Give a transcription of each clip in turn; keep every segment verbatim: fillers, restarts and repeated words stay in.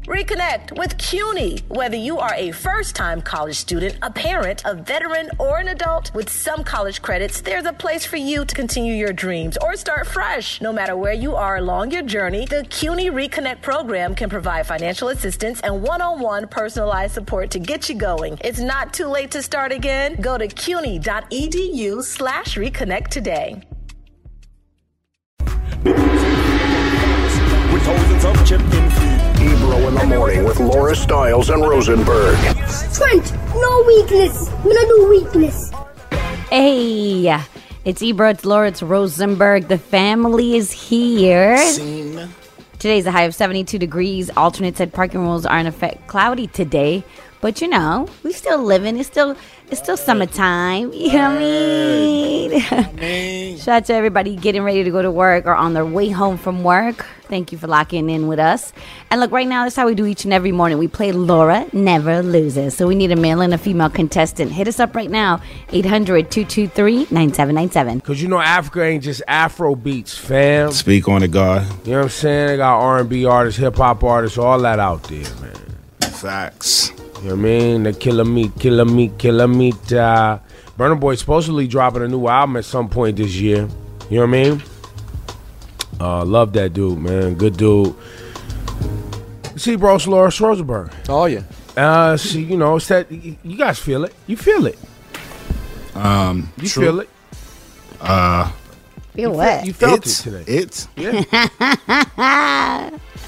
Reconnect with CUNY. Whether you are a first-time college student, a parent, a veteran, or an adult, with some college credits, there's a place for you to continue your dreams or start fresh. No matter where you are along your journey, the CUNY Reconnect program can provide financial assistance and one-on-one personalized support to get you going. It's not too late to start again. Go to cuny.edu slash reconnect today. With thousands of chipped in feet. Ebro in the morning with Laura Stiles and Rosenberg. Trent, no weakness. We don't do weakness. Hey, it's Ebro, it's Laura, it's Rosenberg. The family is here. Scene. Today's a high of seventy-two degrees. Alternate said parking rules are in effect. Cloudy today. But, you know, we still living. It's still it's still summertime. You know what I mean? I mean. Shout out to everybody getting ready to go to work or on their way home from work. Thank you for locking in with us. And look, right now, that's how we do each and every morning. We play Laura Never Loses. So we need a male and a female contestant. Hit us up right now, eight hundred, two two three, nine seven nine seven. Because, you know, Africa ain't just Afro beats, fam. Speak on it, God. You know what I'm saying? They got R and B artists, hip-hop artists, all that out there, man. Facts. You know what I mean? The Killer Meat, Killer Meat, Killer Meat. Uh, Burna Boy supposedly dropping a new album at some point this year. You know what I mean? Uh, love that dude, man. Good dude. See, bro, it's Laura Rosenberg. Oh, yeah. Uh, see, you know, it's that, you, you guys feel it. You feel it. Um, You true. feel it. Uh, Feel You what? Felt, you felt it's, it today. It's. Yeah.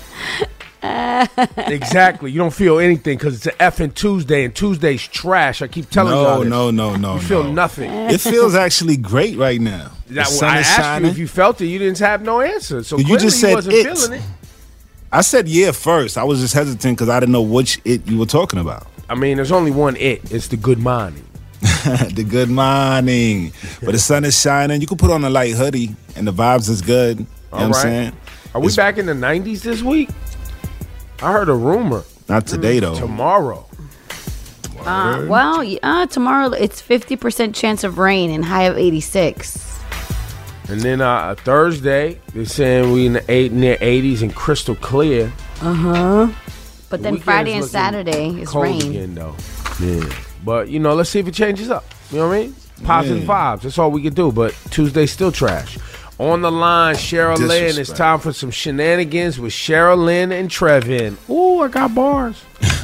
Exactly. You don't feel anything because it's an effing Tuesday, and Tuesday's trash. I keep telling No, you this. no, no, no, You feel no. nothing. It feels actually great right now. The That, sun I is asked shining. you if you felt it. You didn't have no answer. So You clearly just you said wasn't it. feeling it. I said yeah first. I was just hesitant because I didn't know which it you were talking about. I mean, there's only one it. It's the good morning. The good morning. But the sun is shining. You can put on a light hoodie and the vibes is good. You All know right. what I'm saying? Are we It's- back in the nineties this week? I heard a rumor. Not today, though. Tomorrow. Uh, well, uh, tomorrow it's fifty percent chance of rain and high of eighty-six. And then uh, Thursday, they're saying we in the eight near eighties and crystal clear. Uh-huh. But then Weekend Friday is and looking Saturday is cold rain. again, though. Yeah. But, you know, let's see if it changes up. You know what I mean? Positive Yeah. vibes. That's all we can do. But Tuesday's still trash. On the line, Cheryl Lynn. It's Disrespect. time for some shenanigans with Cheryl Lynn and Trevin. Ooh, I got bars.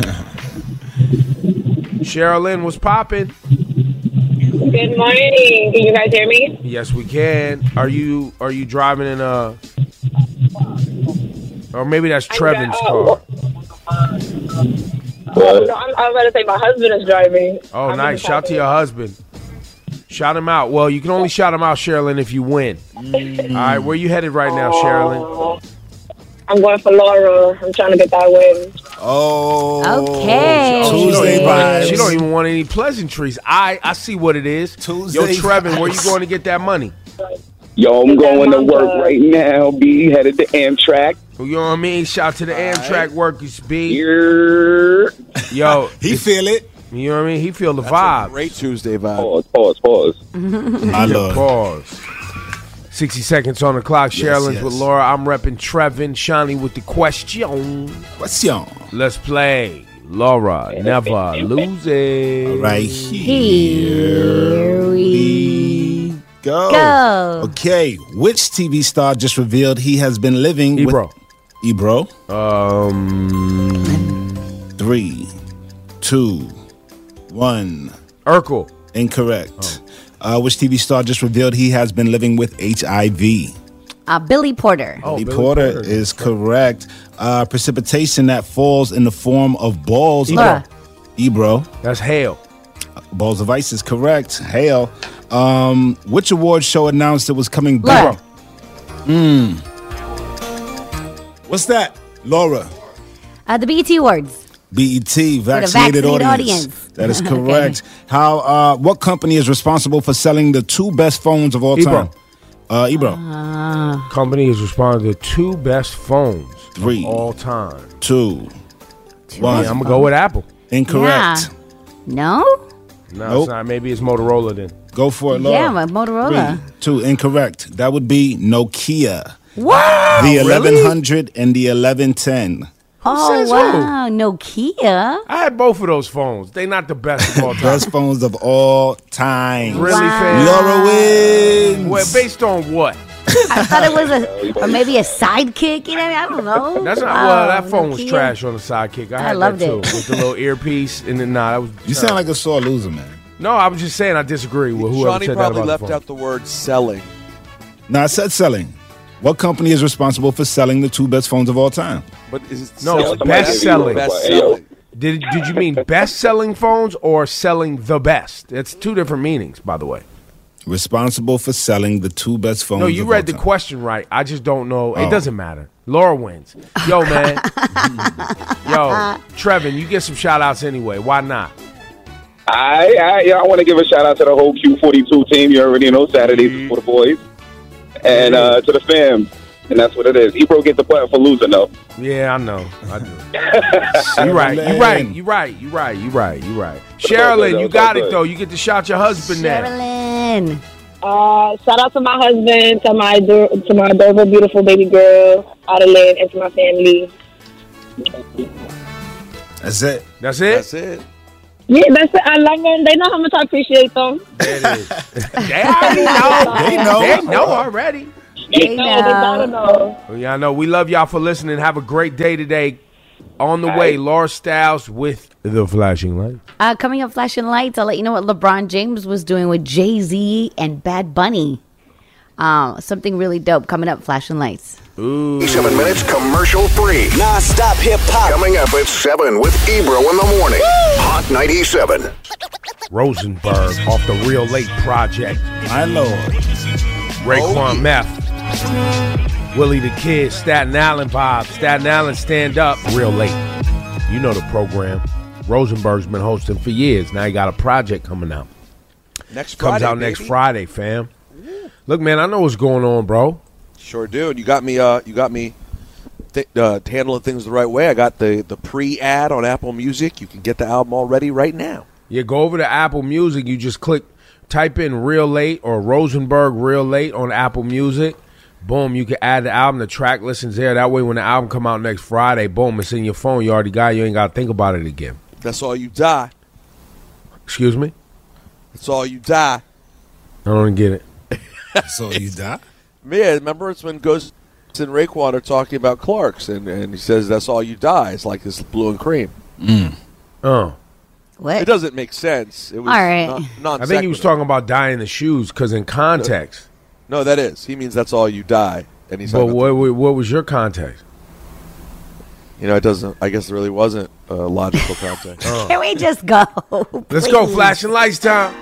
Cheryl Lynn, what's popping? Good morning. Can you guys hear me? Yes, we can. Are you are you driving in a? Or maybe that's Trevin's car. Well, no, I'm, I'm about to say my husband is driving. Oh, I'm nice. just Shout to your husband. Shout him out. Well, you can only shout him out, Sherilyn, if you win. All right, where you headed right now, Sherilyn? I'm going for Laura. I'm trying to get that win. Oh. Okay. She don't, Tuesday even, vibes. she don't even want any pleasantries. I I see what it is. Tuesday Yo, Trevin, where you vibes. going to get that money? Yo, I'm going to Mama. work right now, B. Headed to Amtrak. You know what I mean? Shout to the Amtrak workers, B. Here. Yo, He it's- feel it. you know what I mean? He feel the That's a vibe. great Tuesday vibe. Pause, pause, pause. My lord. Pause. sixty seconds on the clock. Yes, Sherilyn's yes. with Laura. I'm repping Trevin. Shani with the question. Question. Let's play. Laura never loses. Right here we go. Go. Okay, which T V star just revealed he has been living Ebro. with Ebro? Um, Three, two, one. Urkel. Incorrect. Uh, which T V star just revealed he has been living with H I V? Uh, Billy Porter. Oh, Billy Billy Porter, Porter. is correct. Uh, precipitation that falls in the form of balls. Laura. Ebro. That's hail. Balls of ice is correct. Hail. Um, which award show announced it was coming Laura. back? Hmm. What's that? Laura. Uh, the B E T Awards. B E T, vaccinated, vaccinated audience. audience. That is Okay. correct. How? Uh, what company is responsible for selling the two best phones of all Ebro. time? Uh, Ebro. Company is responding to two best phones Three. of all time. Two. One. Yeah, I'm gonna go with Apple. Incorrect. No? No, Nope. it's not. Maybe it's Motorola then. Go for it, Laura. Yeah, but Motorola. Three, two, incorrect. That would be Nokia. What? The eleven hundred and the eleven ten. Oh, says who? wow. Nokia. I had both of those phones. They not the best of all time. Best phones of all time. Really, Wow. fam? Laura wins. Well, based on what? I thought it was a, or maybe a sidekick. You know, I don't know. That's not. Wow, Well, that phone was Nokia. trash on the sidekick. I, I had loved that too, it. with the little earpiece, and then nah, that was. You sound like a sore loser, man. No, I was just saying I disagree with whoever Shawnee said that probably about left the phone. out the word selling. No, I said selling. What company is responsible for selling the two best phones of all time? But is it No, selling? it's best selling. Best Hey, yo. selling. Did Did you mean best selling phones or selling the best? It's two different meanings, by the way. Responsible for selling the two best phones. No, you of read all the time. question right. I just don't know. It Oh. doesn't matter. Laura wins. Yo, man. Yo, Trevin, you get some shout outs anyway. Why not? I, I, yeah, I want to give a shout out to the whole Q forty-two team. You already know Saturdays for the boys, and uh, to the fam, and that's what it is. Ebro get the button for losing though. Yeah, I know. I do. You right. You right. You right. You right. You right. You right. Sherilyn, you got it though. You get to shout your husband now. Sherilyn. Uh, shout out to my husband, to my ador- to my adorable, beautiful baby girl, Adeline, and to my family. That's it. That's it. That's it. Yeah, that's it. I love them. They know how much I appreciate them. There it is. They already know. They know. They know already. They They know. They gotta know. know. Well, yeah, I know. We love y'all for listening. Have a great day today. On the way, Laura Styles with the flashing light. Uh, coming up, flashing lights. I'll let you know what LeBron James was doing with Jay-Z and Bad Bunny. Uh, something really dope coming up. Flashing lights. Ooh. Seven minutes commercial free. Non-stop hip-hop. Coming up at seven with Ebro in the morning. Hot ninety-seven. Rosenberg off the Real Late Project. My Lord. Raekwon Meth. Willie the Kid, Staten Island vibe. Staten Island stand up. Real Late. You know the program. Rosenberg's been hosting for years. Now he got a project coming out. Next Comes Friday, out next baby. Friday, fam. Look, man, I know what's going on, bro. Sure do. And you got me. Uh, you got me th- uh, handling things the right way. I got the the pre-ad on Apple Music. You can get the album already right now. Yeah, go over to Apple Music. You just click, type in Real Late or Rosenberg Real Late on Apple Music. Boom, you can add the album. The track listens there. That way, when the album come out next Friday, boom, it's in your phone. You already got it. You ain't got to think about it again. That's all you die. Excuse me? That's all you die. I don't get it. So you die? Yeah, remember it's when Ghost and Raekwon are talking about Clarks, and, and he says that's all you die. It's like this blue and cream. Mm. Oh. It doesn't make sense. It was All right. non- non I think he was talking about dyeing the shoes because in context. No, that is. He means that's all you die. And he's But talking about what, what was your context? You know, it doesn't. I guess it really wasn't a logical context. Can we just go? Let's go, please? flashing lights time.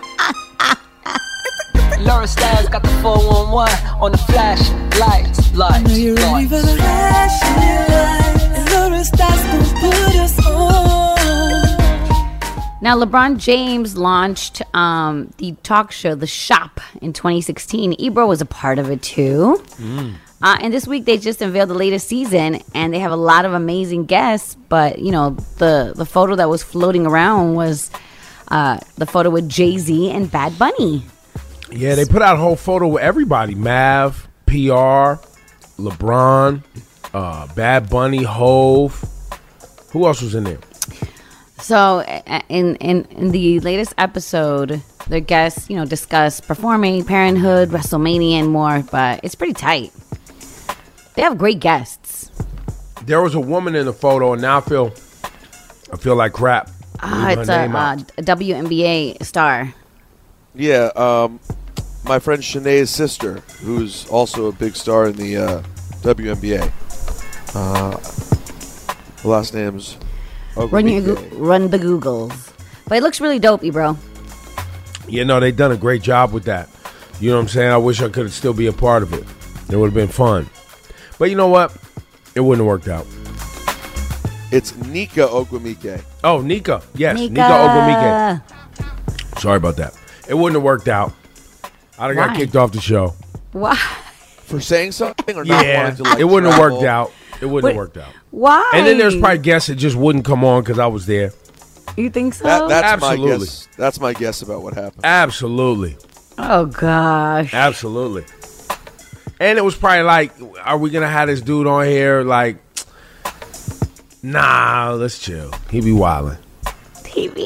Laura Styles got the four one one on the flash lights. Lights. I know you're ready for the flashing lights. Laura Styles gon' put us on. Now, LeBron James launched um, the talk show, The Shop, in twenty sixteen. Ebro was a part of it, too. Mm. Uh, and this week, they just unveiled the latest season, and they have a lot of amazing guests. But, you know, the, the photo that was floating around was uh, the photo with Jay-Z and Bad Bunny. Yeah, they put out a whole photo with everybody. Mav, P R, LeBron, uh, Bad Bunny, Hove. Who else was in there? So, uh, in, in, in the latest episode, their guests, you know, discuss performing, parenthood, WrestleMania, and more. But it's pretty tight. They have great guests. There was a woman in the photo, and now I feel, I feel like crap. Ah, Leave her it's a, name out. uh, a W N B A star. Yeah, um, my friend Shanae's sister, who's also a big star in the uh, W N B A. Uh, the last name's Run, your, Ogumike. Goo- run the Googles. But it looks really dope, bro. Yeah, no, they done a great job with that. You know what I'm saying? I wish I could still be a part of it. It would have been fun. But you know what? It wouldn't have worked out. It's Nika Ogumike. Oh, Nika. Yes, Nika, Nika. Ogumike. Sorry about that. It wouldn't have worked out. I'd have got Why? kicked off the show. Why? For saying something or not Yeah, wanting to, like, it wouldn't have travel? worked out. It wouldn't Wait. have worked out. Why? And then there's probably guests that just wouldn't come on because I was there. You think so? That, that's my Absolutely. guess. That's my guess about what happened. Absolutely. oh, gosh. Absolutely. And it was probably like, are we going to have this dude on here? Like, Nah, let's chill. He be wildin'. He be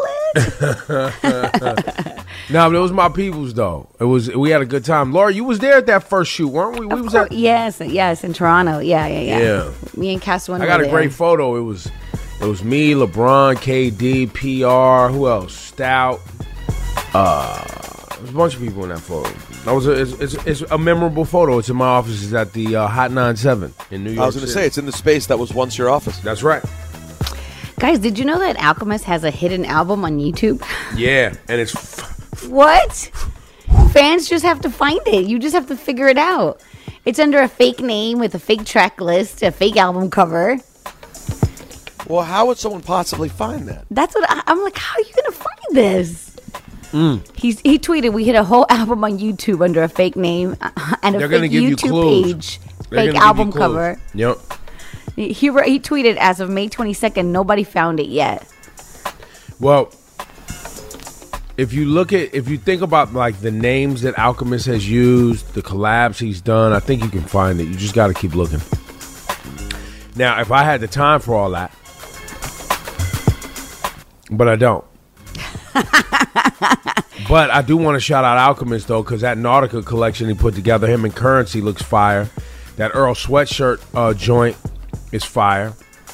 wildin'. No, but it was my peoples though. It was we had a good time. Laura, you was there at that first shoot, weren't we? We Of was course, at yes, yes, in Toronto. Yeah, yeah, yeah. Yeah. Me and Cass went I got over a great there. photo. It was it was me, LeBron, K D, P R, who else? Stout. Uh, there's a bunch of people in that photo. That was a, it's, it's, it's a memorable photo. It's in my office. It's at the uh, Hot ninety-seven in New York I was going to City. say, it's in the space that was once your office. That's right. Guys, did you know that Alchemist has a hidden album on YouTube? Yeah, and it's f- What? Fans just have to find it. You just have to figure it out. It's under a fake name with a fake track list, a fake album cover. Well, how would someone possibly find that? That's what I, I'm like. How are you gonna find this? Mm. He's he tweeted, "We hit a whole album on YouTube under a fake name uh, and a They're gonna fake give you YouTube clues. page, They're fake gonna give album you clues. cover." Yep. He he wrote- he tweeted, "As of May twenty-second, nobody found it yet." Well, if you look at, if you think about like the names that Alchemist has used, the collabs he's done, I think you can find it. You just got to keep looking. Now, if I had the time for all that, but I don't. But I do want to shout out Alchemist though, because that Nautica collection he put together, him and Currency, looks fire. That Earl sweatshirt uh, joint is fire.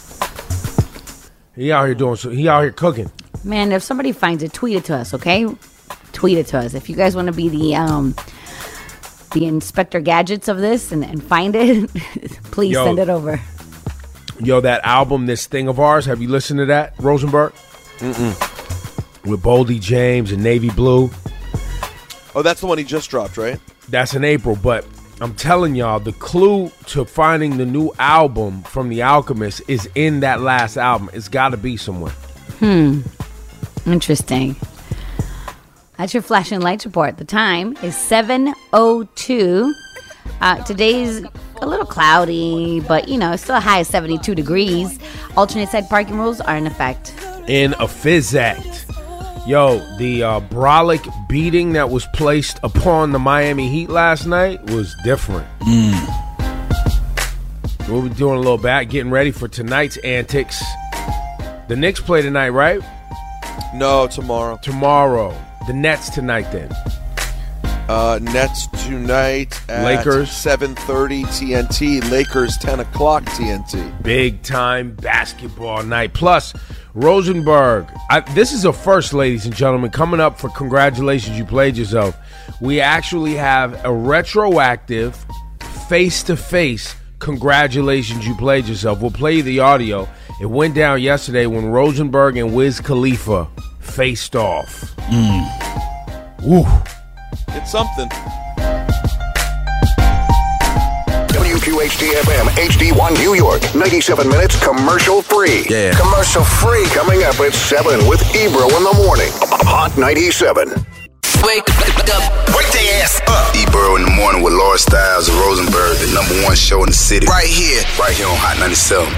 He out here doing so. He out here cooking. Man, if somebody finds it, tweet it to us, okay? Tweet it to us. If you guys want to be the um the Inspector Gadgets of this and, and find it, please Yo. send it over. Yo, that album, This Thing of Ours, have you listened to that, Rosenberg? Mm-mm. With Boldy James and Navy Blue. Oh, that's the one he just dropped, right? That's in April, but I'm telling y'all, the clue to finding the new album from The Alchemist is in that last album. It's got to be somewhere. Hmm. Interesting. That's your flashing lights report. The time is seven oh two. Uh, today's a little cloudy, but, you know, it's still a high of seventy-two degrees. Alternate side parking rules are in effect. In a Fizz Act. Yo, the uh, brolic beating that was placed upon the Miami Heat last night was different. We'll be doing a little back, getting ready for tonight's antics. The Knicks play tonight, right? No, tomorrow. Tomorrow. The Nets tonight, then. Uh, Nets tonight at Lakers. seven thirty T N T. Lakers ten o'clock T N T. Big time basketball night. Plus, Rosenberg. I, this is a first, ladies and gentlemen. Coming up for Congratulations, You Played Yourself. We actually have a retroactive, face-to-face Congratulations, You Played Yourself. We'll play you the audio. It went down yesterday when Rosenberg and Wiz Khalifa faced off. Mm. Woo. It's something. W Q H D F M H D one New York, ninety-seven minutes commercial free. Yeah. Commercial free coming up at seven with Ebro in the morning. Hot ninety-seven. Wake up. Wake their ass up. Ebro in the morning with Laura Styles and Rosenberg, the number one show in the city. Right here. Right here on Hot ninety-seven.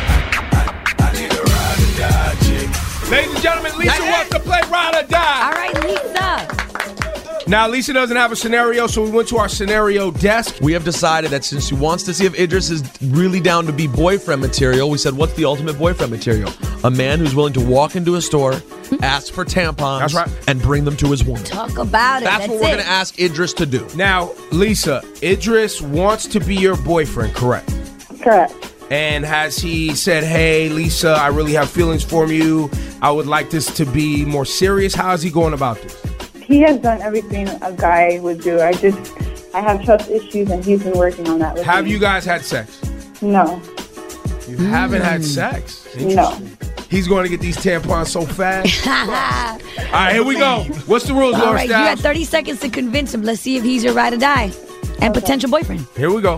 Ladies and gentlemen, Lisa wants to play Ride or Die. All right, Lisa. Now, Lisa doesn't have a scenario, so we went to our scenario desk. We have decided that since she wants to see if Idris is really down to be boyfriend material, we said, what's the ultimate boyfriend material? A man who's willing to walk into a store, ask for tampons, That's right. and bring them to his woman. Talk about it. That's, That's what we're it. going to ask Idris to do. Now, Lisa, Idris wants to be your boyfriend, correct? Correct. And has he said, hey, Lisa, I really have feelings for you. I would like this to be more serious. How is he going about this? He has done everything a guy would do. I just, I have trust issues, and he's been working on that with Have me. you guys had sex? No. You haven't had sex? No. He's going to get these tampons so fast. All right, here we go. What's the rules, All Laura right, you Styles? got thirty seconds to convince him. Let's see if he's your ride or die and potential boyfriend. Here we go.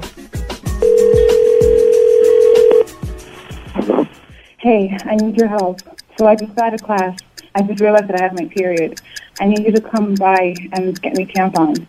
Hey, I need your help. So I just got out of class. I just realized that I have my period. I need you to come by and get me tampons.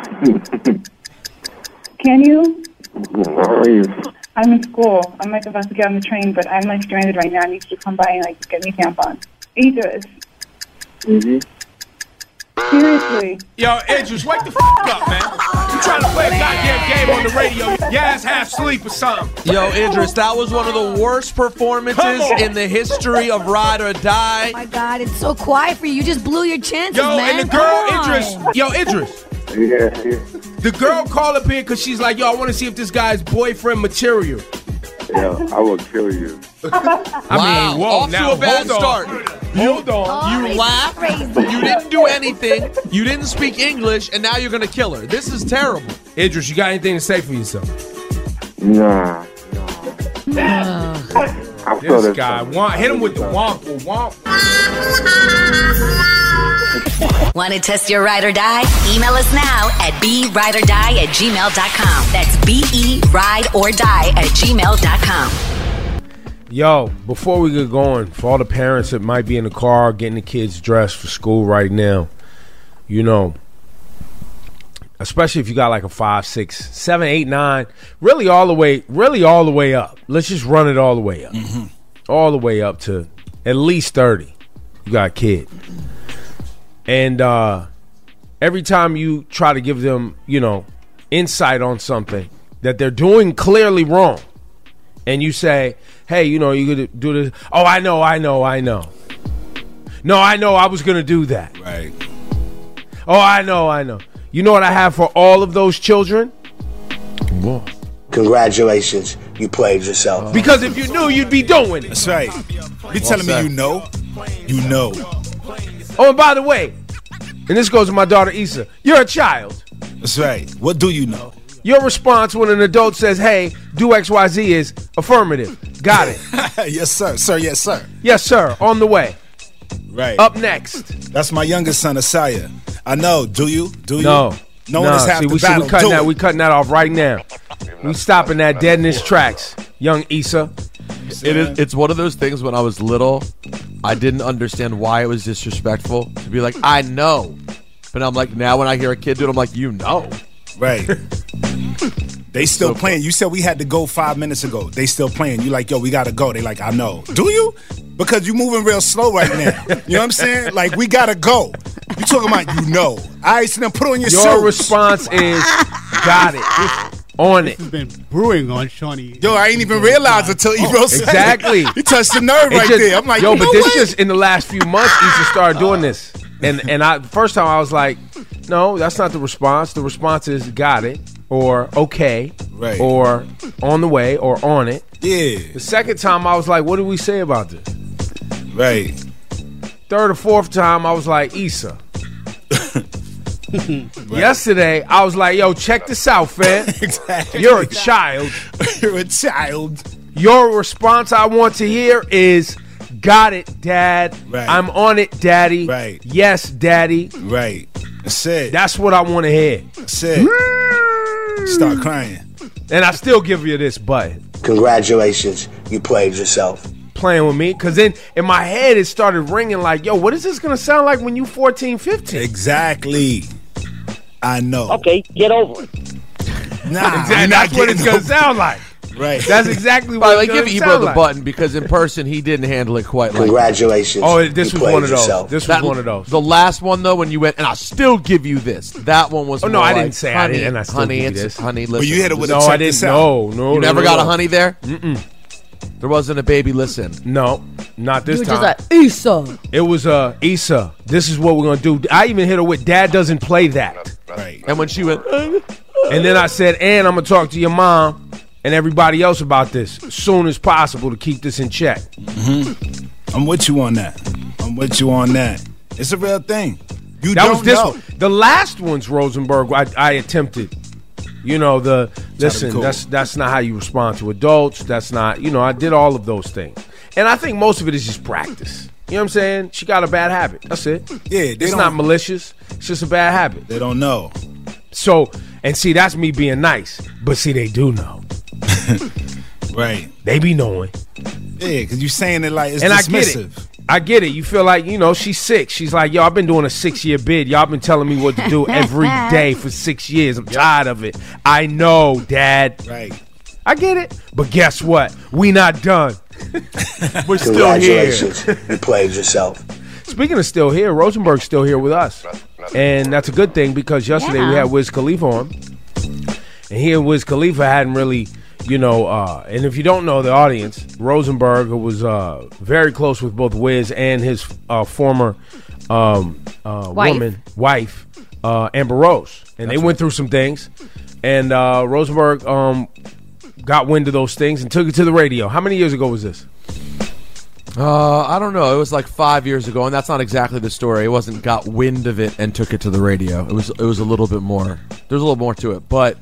Can you? Where are you? I'm in school. I'm like about to get on the train, but I'm like stranded right now. I need you to come by and like get me tampons. Idris. Mm-hmm. Seriously. Yo, Idris, wake the f*** up, man. trying to play a goddamn game on the radio? Your ass half asleep or something. Yo, Idris, that was one of the worst performances in the history of Ride or Die. Oh my God, it's so quiet for you. You just blew your chances, Yo, man. and the girl, Come on. Idris. Yo, Idris. Yeah, yeah. The girl called up here because she's like, yo, I want to see if this guy's boyfriend material. Yo, I will kill you. I Wow, mean, whoa, off now, to a bad hold on. start. Hold on. You laughed, you didn't do anything, you didn't speak English, and now you're going to kill her. This is terrible. Idris, you got anything to say for yourself? Nah, nah. I feel This this guy, coming. womp, hit him with the womp womp. Want to test your ride or die? Email us now at be ride or die at gmail dot com. That's B E ride or die at gmail dot com. Yo, before we get going, for all the parents that might be in the car getting the kids dressed for school right now, you know, especially if you got like a five, six, seven, eight, nine, really all the way, really all the way up. Let's just run it all the way up. Mm-hmm. All the way up to at least thirty. You got a kid. And uh, every time you try to give them, you know, insight on something that they're doing clearly wrong, and you say, hey, you know, you could do this. Oh, I know, I know, I know. No, I know I was going to do that. Right. Oh, I know, I know. You know what I have for all of those children? Whoa. Congratulations, you played yourself. Because if you knew, you'd be doing it. That's right. You telling me you know? You know. Oh, and by the way, and this goes to my daughter Issa, you're a child. That's right. What do you know? Your response when an adult says, hey, do X Y Z is affirmative. Got it. Yes, sir. Sir, yes, sir. Yes, sir. On the way. Right. Up next. That's my youngest son, Asaya. I know. Do you? Do you? No. No nah, one is half see, the we, see, battle. we cutting Do that. it. We cutting that off right now. We stopping that dead in its tracks. Young Issa. It is, it's one of those things when I was little, I didn't understand why it was disrespectful to be like, I know. But I'm like, now when I hear a kid do it, I'm like, you know. Right. They still playing. You said we had to go five minutes ago. They still playing. You like, yo, we got to go. They like, I know. Do you? Because you moving real slow right now. You know what I'm saying? Like, we got to go. You talking about you know. All right, so then put on your suit. Your response is, got it. On it. This has been brewing on Shawnee. Yo, I ain't even realized until Ebro said Exactly. it. You touched the nerve It right just- there. I'm like, yo, you but know this what? just in the last few months, Issa started doing this. And and I first time I was like, no, that's not the response. The response is got it, or okay, right, or on the way, or on it. Yeah. The second time I was like, what did we say about this? Right. Third or fourth time I was like, Issa. Yesterday I was like, yo, check this out, fam. Exactly. You're a child. You're a child. Your response I want to hear is, got it, Dad. Right. I'm on it, Daddy. Right. Yes, Daddy. Right. That's it. That's what I want to hear. That's it. Start crying. And I still give you this button. Congratulations, you played yourself. Playing with me. Because then in my head it started ringing like, yo, what is this going to sound like when you fourteen, fifteen? Exactly. I know. Okay, get over it. Nah, exactly. we're not That's what getting it's going to over- sound like. Right. That's exactly By the what way, it's give going to Ebro sound the like. button because in person he didn't handle it quite like Congratulations. Oh, this you was played one of those. yourself. This was that. one of those. The last one though, when you went, and I'll still give you this. That one was. Oh, no, more I like, didn't say I honey, didn't, and I still honey, give you it's, this. honey, But listen. you hit it with No, a check I didn't. this out. No, no. You no, never no, got no. a honey there. Mm-mm. There wasn't a baby. Listen. No, not this You were time. just like, Issa. It was uh, Issa. This is what we're going to do. I even hit her with, Dad doesn't play that. Right. And when she went, And then I said, and I'm going to talk to your mom and everybody else about this as soon as possible to keep this in check. Mm-hmm. I'm with you on that. I'm with you on that. It's a real thing. You That don't was this know. one. The last ones, Rosenberg, I, I attempted. You know, the listen, cool. that's that's not how you respond to adults. That's not, you know, I did all of those things. And I think most of it is just practice. You know what I'm saying? She got a bad habit. That's it. Yeah, they It's don't- not malicious. It's just a bad habit. They don't know. So, and see, that's me being nice. But see, they do know. Right. They be knowing. Yeah, because you're saying it like it's and dismissive. I get it. I get it. You feel like, you know, she's sick. She's like, yo, I've been doing a six-year bid. Y'all been telling me what to do every day for six years. I'm tired of it. I know, Dad. Right. I get it. But guess what? We not done. We're still here. Congratulations, you played yourself. Speaking of still here, Rosenberg's still here with us. And that's a good thing because yesterday Yeah. we had Wiz Khalifa on. and he and Wiz Khalifa hadn't really, you know. Uh, and if you don't know the audience, Rosenberg, who was uh, very close with both Wiz and his uh, former um, uh, Wife. woman wife, uh, Amber Rose, and That's they went right. through some things, and uh, Rosenberg um, got wind of those things and took it to the radio. How many years ago was this? Uh, I don't know. It was like five years ago, and that's not exactly the story. It wasn't got wind of it and took it to the radio. It was it was a little bit more. There's a little more to it, but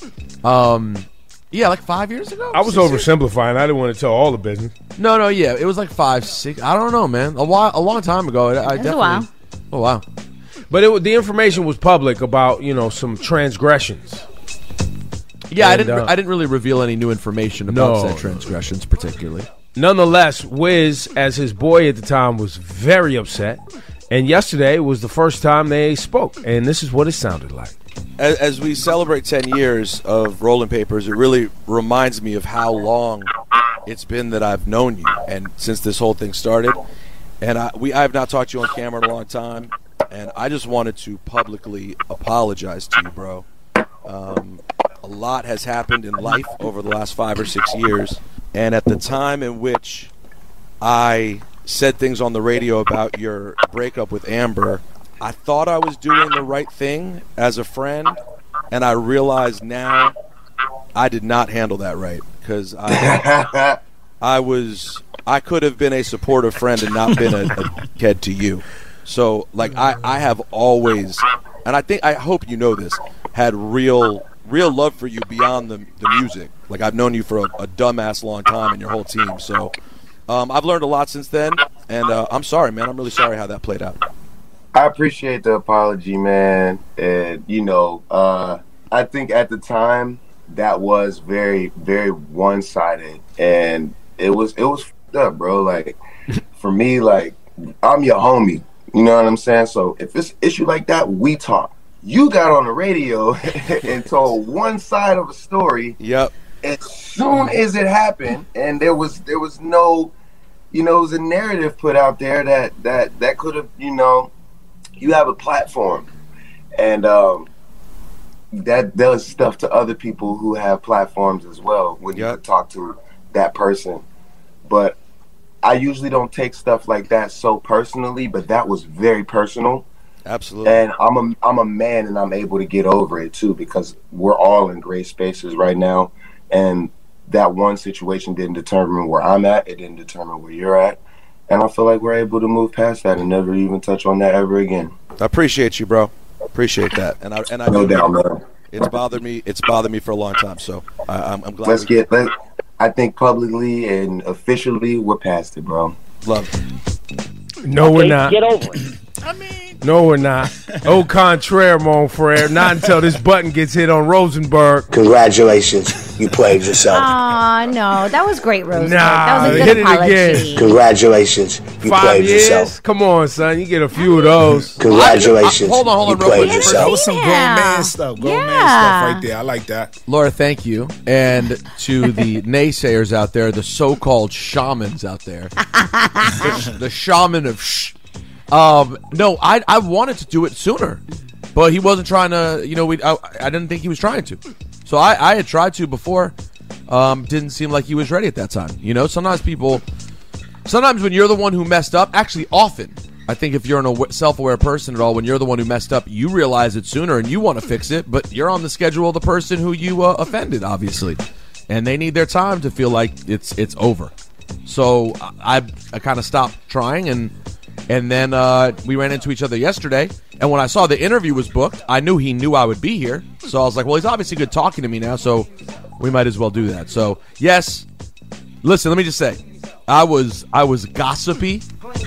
um, yeah, like five years ago. I was Six years? oversimplifying. I didn't want to tell all the business. No, no, yeah, it was like five, six. I don't know, man. A while, a long time ago. I, I That's a definitely. while. Oh wow. But it, wa- the information was public about, you know, some transgressions. Yeah, I And, didn't. uh, I didn't really reveal any new information about No, said no, transgressions, particularly. Nonetheless, Wiz, as his boy at the time, was very upset. And yesterday was the first time they spoke. And this is what it sounded like. As, as we celebrate ten years of Rolling Papers, it really reminds me of how long it's been that I've known you, and since this whole thing started. And I, we, I have not talked to you on camera in a long time, and I just wanted to publicly apologize to you, bro. Um, a lot has happened in life over the last five or six years, and at the time in which I said things on the radio about your breakup with Amber, I thought I was doing the right thing as a friend, and I realize now I did not handle that right, because I, I was I could have been a supportive friend and not been a, a kid to you. So, like, I, I have always, and I think I hope you know this, had real real love for you beyond the the music. Like, I've known you for a, a dumbass long time and your whole team. So, um, I've learned a lot since then, and uh, I'm sorry, man. I'm really sorry how that played out. I appreciate the apology, man. And, you know, uh, I think at the time that was very, very one-sided. And it was, it was fucked up, bro. Like, for me, like, I'm your homie. You know what I'm saying? So if it's an issue like that, we talk. You got on the radio and told one side of a story. Yep. As soon as it happened, and there was there was no, you know, it was a narrative put out there that that that could have, you know, you have a platform, and um, that does stuff to other people who have platforms as well when you talk to that person. But I usually don't take stuff like that so personally, but that was very personal. Absolutely. And I'm a I'm a man, and I'm able to get over it too, because we're all in great spaces right now, and that one situation didn't determine where I'm at. It didn't determine where you're at. And I feel like we're able to move past that and never even touch on that ever again. I appreciate you, bro. Appreciate that, and I and I No doubt, man. It's bothered me. It's bothered me for a long time. So I, I'm, I'm glad. Let's we- get. Let, I think publicly and officially, we're past it, bro. Love. No, we're not. Get over it. No, we're not. Au contraire, mon frere. Not until this button gets hit on Rosenberg. Congratulations, you played yourself. Aw, no. That was great, Rosenberg. Nah, that was a hit good it apology. again. Congratulations, you Five played years? yourself. Come on, son. You get a few of those. Congratulations, hold on, hold on, you real played quick. yourself. That was some grown man stuff. Grown man stuff right there. I like that. Laura, thank you. And to the naysayers out there, the so-called shamans out there, the, the shaman of shh. Um, no, I I wanted to do it sooner, but he wasn't trying to. You know, we I, I didn't think he was trying to. So I, I had tried to before. Um, didn't seem like he was ready at that time. You know, sometimes people, sometimes when you're the one who messed up, actually often, I think if you're an aw- self-aware person at all, when you're the one who messed up, you realize it sooner and you want to fix it, but you're on the schedule of the person who you uh, offended, obviously, and they need their time to feel like it's it's over. So I I kind of stopped trying, and and then uh, we ran into each other yesterday. And when I saw the interview was booked, I knew he knew I would be here. So I was like, well, he's obviously good talking to me now, so we might as well do that. So yes, listen, let me just say, I was I was gossipy.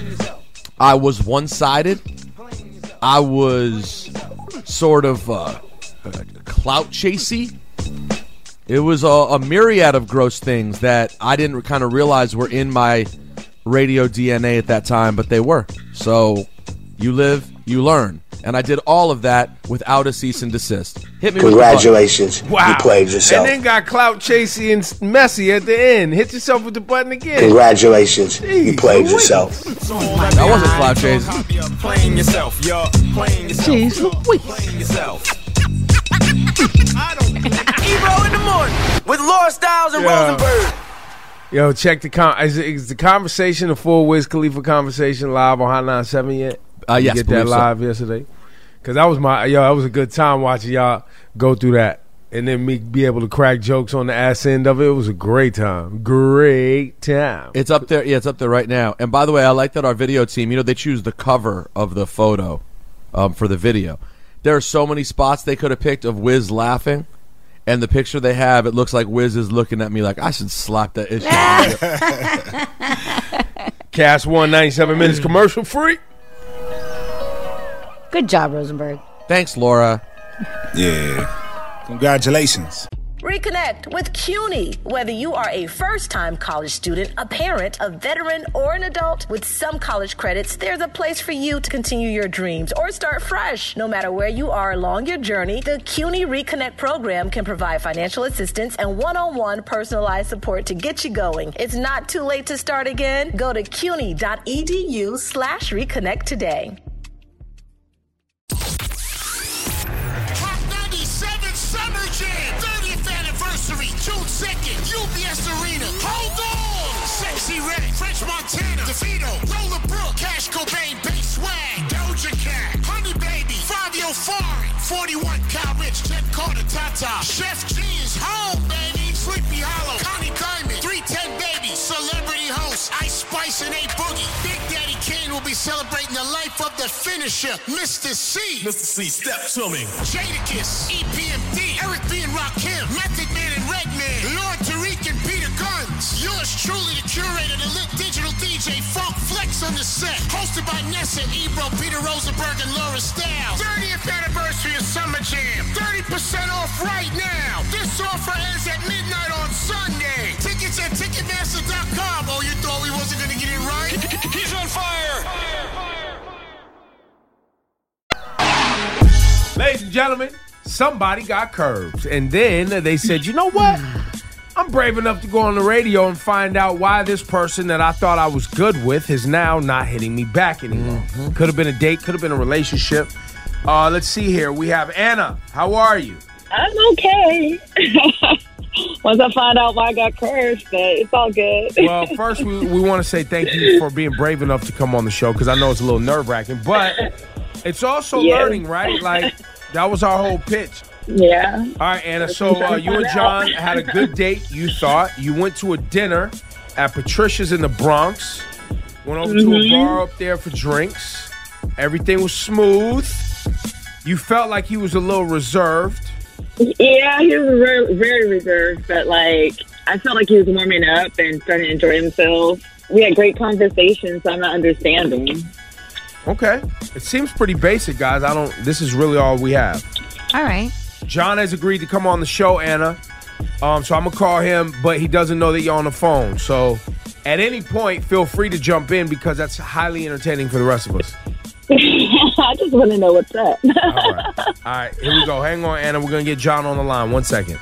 I was one-sided. I was sort of uh, clout chasey. It was a, a myriad of gross things that I didn't kind of realize were in my radio D N A at that time, but they were. So you live, you learn. And I did all of that without a cease and desist. Hit me Congratulations, with the button. you played yourself. And then got clout chasey and messy at the end. Hit yourself with the button again. Congratulations, you Jeez, played wait. yourself. That wasn't clout chasing. Playing yourself, yo. Playing yourself. Jeez, Playing yourself. Ebro in the morning with Laura Styles and Yeah. Rosenberg. Yo, check the con. Is, is the conversation, the full Wiz Khalifa conversation, live on Hot ninety-seven yet? Uh, Did you yes, get that believe so. live yesterday? Because that was my yo. That was a good time watching y'all go through that, and then me be able to crack jokes on the ass end of it. It was a great time. Great time. It's up there. Yeah, it's up there right now. And by the way, I like that our video team, you know, they choose the cover of the photo um, for the video. There are so many spots they could have picked of Wiz laughing. And the picture they have, it looks like Wiz is looking at me like, I should slap that issue. Cast one, ninety-seven minutes commercial free. Good job, Rosenberg. Thanks, Laura. Yeah. Congratulations. Reconnect with CUNY. Whether you are a first-time college student, a parent, a veteran, or an adult, with some college credits, there's a place for you to continue your dreams or start fresh. No matter where you are along your journey, the CUNY Reconnect program can provide financial assistance and one-on-one personalized support to get you going. It's not too late to start again. Go to cuny.edu slash reconnect today. Summer Jam, thirtieth anniversary, June second, U B S Arena. Hold on! Sexy Red, French Montana, DeVito, Lola Brooke, Cash Cobain, Bass Swag, Doja Cat, Honey Baby, Fabio Foreign, forty-one Cal Rich, Jet Carter, Tata, Chef G's, Home Baby, Sleepy Hollow, Connie Diamond, three ten Baby, Celebrity Host, Ice Spice and A Boogie. Big Daddy Kane will be celebrating the life of the finisher, Mister C. Mister C, step to me. Jadakiss, E P M D, Eric B. and Rakim, Method Man and Redman, Lord Tariq and Peter Guns. Yours truly, the curator, the lit digital D J, Funk Flex on the set. Hosted by Nessa, Ebro, Peter Rosenberg, and Laura Styles. thirtieth anniversary of Summer Jam. thirty percent off right now. This offer ends at midnight on Sunday. Tickets at Ticketmaster dot com. Oh, you thought we wasn't going to get it right? He's on fire. Ladies and gentlemen, somebody got curves. And then they said, you know what? I'm brave enough to go on the radio and find out why this person that I thought I was good with is now not hitting me back anymore. Mm-hmm. Could have been a date, could have been a relationship. Uh, let's see here. We have Anna. How are you? I'm okay. Once I find out why I got cursed, but it's all good. Well, first, we, we want to say thank you for being brave enough to come on the show, because I know it's a little nerve-wracking, but it's also Yes. learning, right? Like, that was our whole pitch. Yeah. All right, Anna. So uh, you and John had a good date, you thought. You went to a dinner at Patricia's in the Bronx. Went over to a Mhm. bar up there for drinks. Everything was smooth. You felt like he was a little reserved. Yeah, he was very, very reserved, but like I felt like he was warming up and starting to enjoy himself. We had great conversations, so I'm not understanding. Okay. It seems pretty basic, guys. I don't. This is really all we have. All right. John has agreed to come on the show, Anna. Um, so I'm gonna call him, but he doesn't know that you're on the phone. So at any point, feel free to jump in, because that's highly entertaining for the rest of us. I just want to know what's up. All right. All right, here we go. Hang on, Anna. We're going to get John on the line. One second.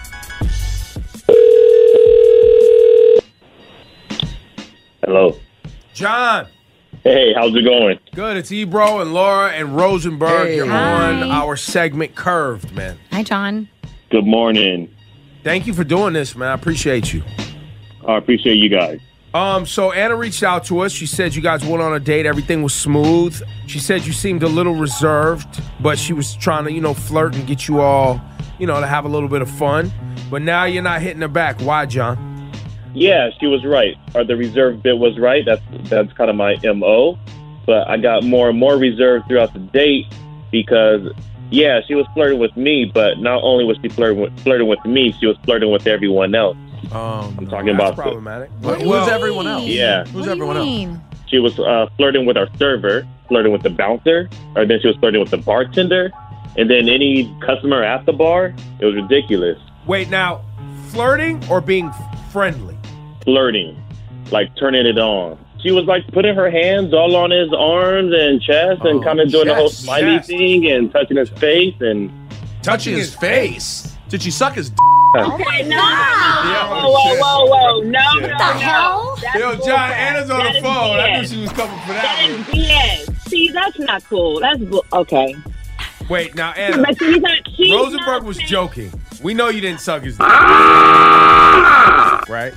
Hello. John. Hey, how's it going? Good. It's Ebro and Laura and Rosenberg. Hey. You're Hi. on our segment Curved, man. Hi, John. Good morning. Thank you for doing this, man. I appreciate you. I appreciate you guys. Um, so Anna reached out to us. She said you guys went on a date. Everything was smooth. She said you seemed a little reserved, but she was trying to, you know, flirt and get you all, you know, to have a little bit of fun. But now you're not hitting her back. Why, John? Yeah, she was right. Or the reserve bit was right. That's that's kind of my M O. But I got more and more reserved throughout the date because, yeah, she was flirting with me, but not only was she flirting with, flirting with me, she was flirting with everyone else. Um, I'm talking that's about problematic. The, Who's everyone else? Yeah. Who's everyone else? She was uh, flirting with our server, flirting with the bouncer, or then she was flirting with the bartender, and then any customer at the bar. It was ridiculous. Wait, now, flirting or being friendly? Flirting, like turning it on. She was like putting her hands all on his arms and chest and Oh, kind of doing the whole chest, smiley chest. thing and touching his face and touching his face. Did she suck his? D- Okay, no. Whoa, whoa, whoa, whoa. No, What no, the no. hell? That's Yo, bull John, crap. Anna's on That the is phone. B S. I knew she was coming for that That one. is B S. See, that's not cool. That's bull- okay. Wait, now, Anna, But she's not, she's Rosenberg not was saying- joking. We know you didn't suck his dick. Right?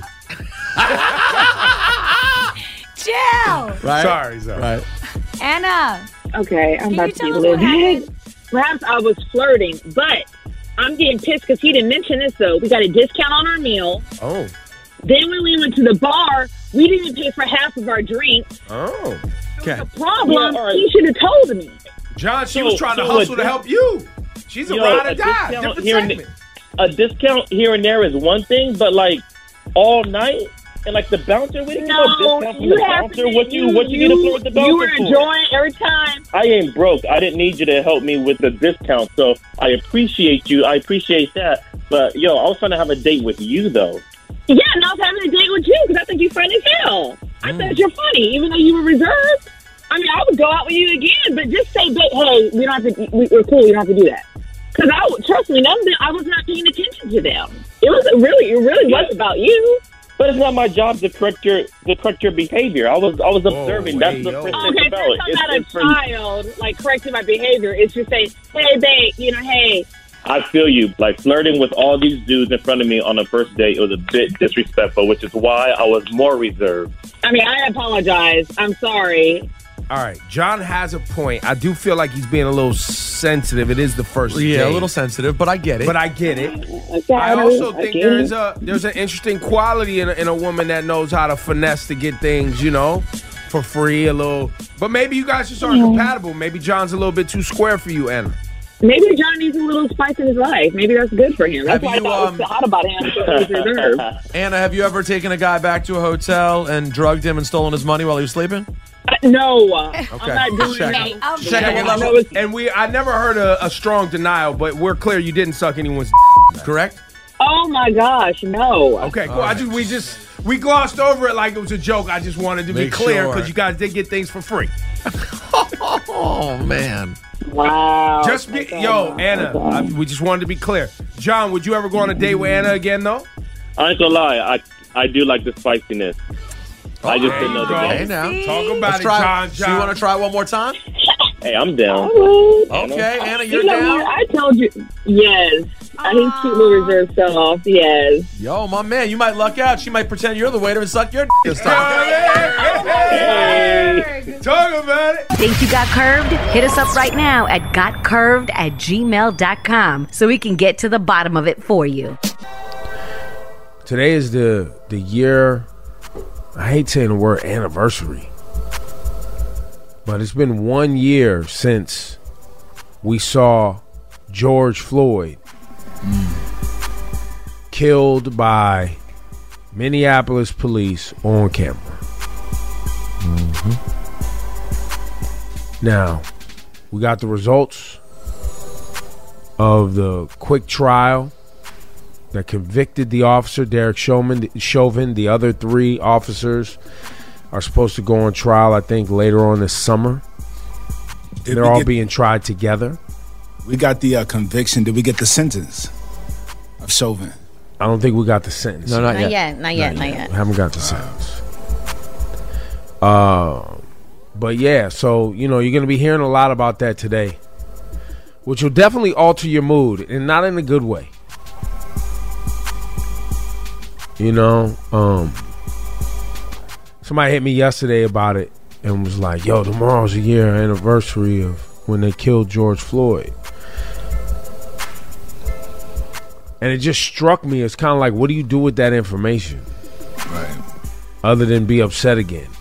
Chill. Right? Sorry, sorry. Right. Anna. Okay, I'm Can about you to be tell us what livid. Perhaps I was flirting, but I'm getting pissed because he didn't mention this, though. We got a discount on our meal. Oh. Then when we went to the bar, we didn't pay for half of our drinks. Oh. Okay. Problem, Yeah, all right. he should have told me. John, she So- was trying to so hustle a to dis- help you. She's a Yo, ride or a die. discount Different here and- segment. A discount here and there is one thing, but like all night and like the bouncer, we didn't get no No, discount from you the have bouncer. to, What you what you, need to flirt with the bouncer You were for? enjoying every time. I ain't broke. I didn't need you to help me with the discount, so I appreciate you. I appreciate that. But yo, I was trying to have a date with you though. Yeah, and I was having a date with you because I think you're funny as hell. I Mm. thought you're funny, even though you were reserved. I mean, I would go out with you again, but just say, "Babe, hey, we don't have to. We, we're cool. You don't have to do that." Because I would- trust me, none of them, I was not paying attention to them. It was really, it really was about you. But it's not my job to correct your to correct your behavior. I was I was observing. hey, That's the yo. first thing Okay, about so it. I'm It's, not a it's for, child, like correcting my behavior. It's just saying, "Hey, babe, you know, hey." I feel you. Like flirting with all these dudes in front of me on a first date, it was a bit disrespectful, which is why I was more reserved. I mean, I apologize. I'm sorry. All right, John has a point. I do feel like he's being a little sensitive. It is the first Yeah, date. a little sensitive, but I get it. But I get it. Okay, I also I think get there is it. a there's an interesting quality in a, in a woman that knows how to finesse to get things, you know, for free a little. But maybe you guys just aren't Yeah. compatible. Maybe John's a little bit too square for you, Anna. Maybe John needs a little spice in his life. Maybe that's good for him. That's Have why you, I thought um, it was so hot about him. Because he was reserved. Anna, have you ever taken a guy back to a hotel and drugged him and stolen his money while he was sleeping? Uh, no, uh, Okay. I'm not doing Check. that. I'll be Check there. it I out. know it's- And we I never heard a, a strong denial, but we're clear you didn't suck anyone's Correct? Oh my gosh, no. Okay, cool. I just we just we glossed over it like it was a joke. I just wanted to be Make clear sure. because you guys did get things for free. Oh, man. Wow. Just be, yo, Anna. I, we just wanted to be clear. John, would you ever go on a date with Anna again, though? I ain't gonna lie, I I do like the spiciness. I just there didn't know you the go. game. Hey, now. Talk about Let's it, try. John. So John. you want to try one more time? Hey, I'm down. Okay, Anna, You you're know down. what? I told you. Yes. I hate cute little reserve self. Yes. Yo, my man, you might luck out. She might pretend you're the waiter and suck your d- this time. Hey, talk about it. Think you got curved? Hit us up right now at got curved at gmail dot com so we can get to the bottom of it for you. Today is the the year. I hate saying the word anniversary, but it's been one year since we saw George Floyd killed by Minneapolis police on camera. Mm-hmm. Now, we got the results of the quick trial that convicted the officer, Derek Chauvin. Chauvin. The other three officers are supposed to go on trial, I think, later on this summer. Did They're we all get- being tried together. We got the uh, conviction. Did we get the sentence of Chauvin? I don't think we got the sentence. No, not, Not yet. yet. Not yet. Not yet. We haven't got the sentence. Uh, but yeah, so, you know, you're going to be hearing a lot about that today, which will definitely alter your mood, and not in a good way. You know, um, somebody hit me yesterday about it and was like, yo, tomorrow's a year anniversary of when they killed George Floyd. And it just struck me as kind of like, what do you do with that information? Right. Other than be upset again.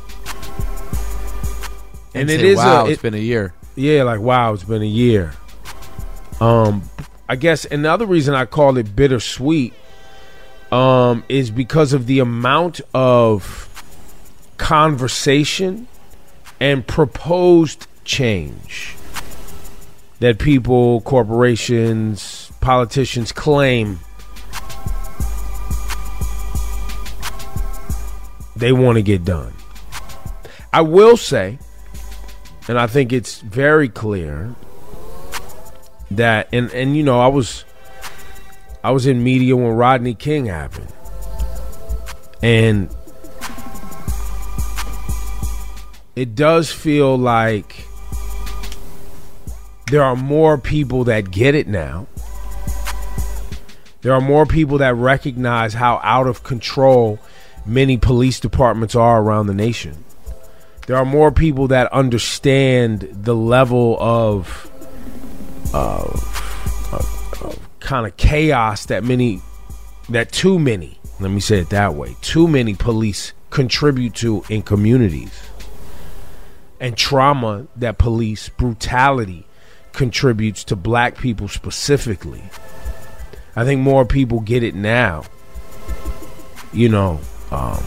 And, And it say, is wow, a, it's it- been a year. Yeah, like, wow, it's been a year. Um, I guess, and the other reason I call it bittersweet um, is because of the amount of conversation and proposed change that people, corporations, politicians claim they want to get done. I will say, and I think it's very clear that, and, and you know, I was I was in media when Rodney King happened, and it does feel like there are more people that get it now, There are more people that recognize how out of control many police departments are around the nation. There are more people that understand the level of, uh, of, of kind of chaos that many, that too many, let me say it that way, too many police contribute to in communities, and trauma that police brutality contributes to black people specifically. I think more people get it now. You know, um,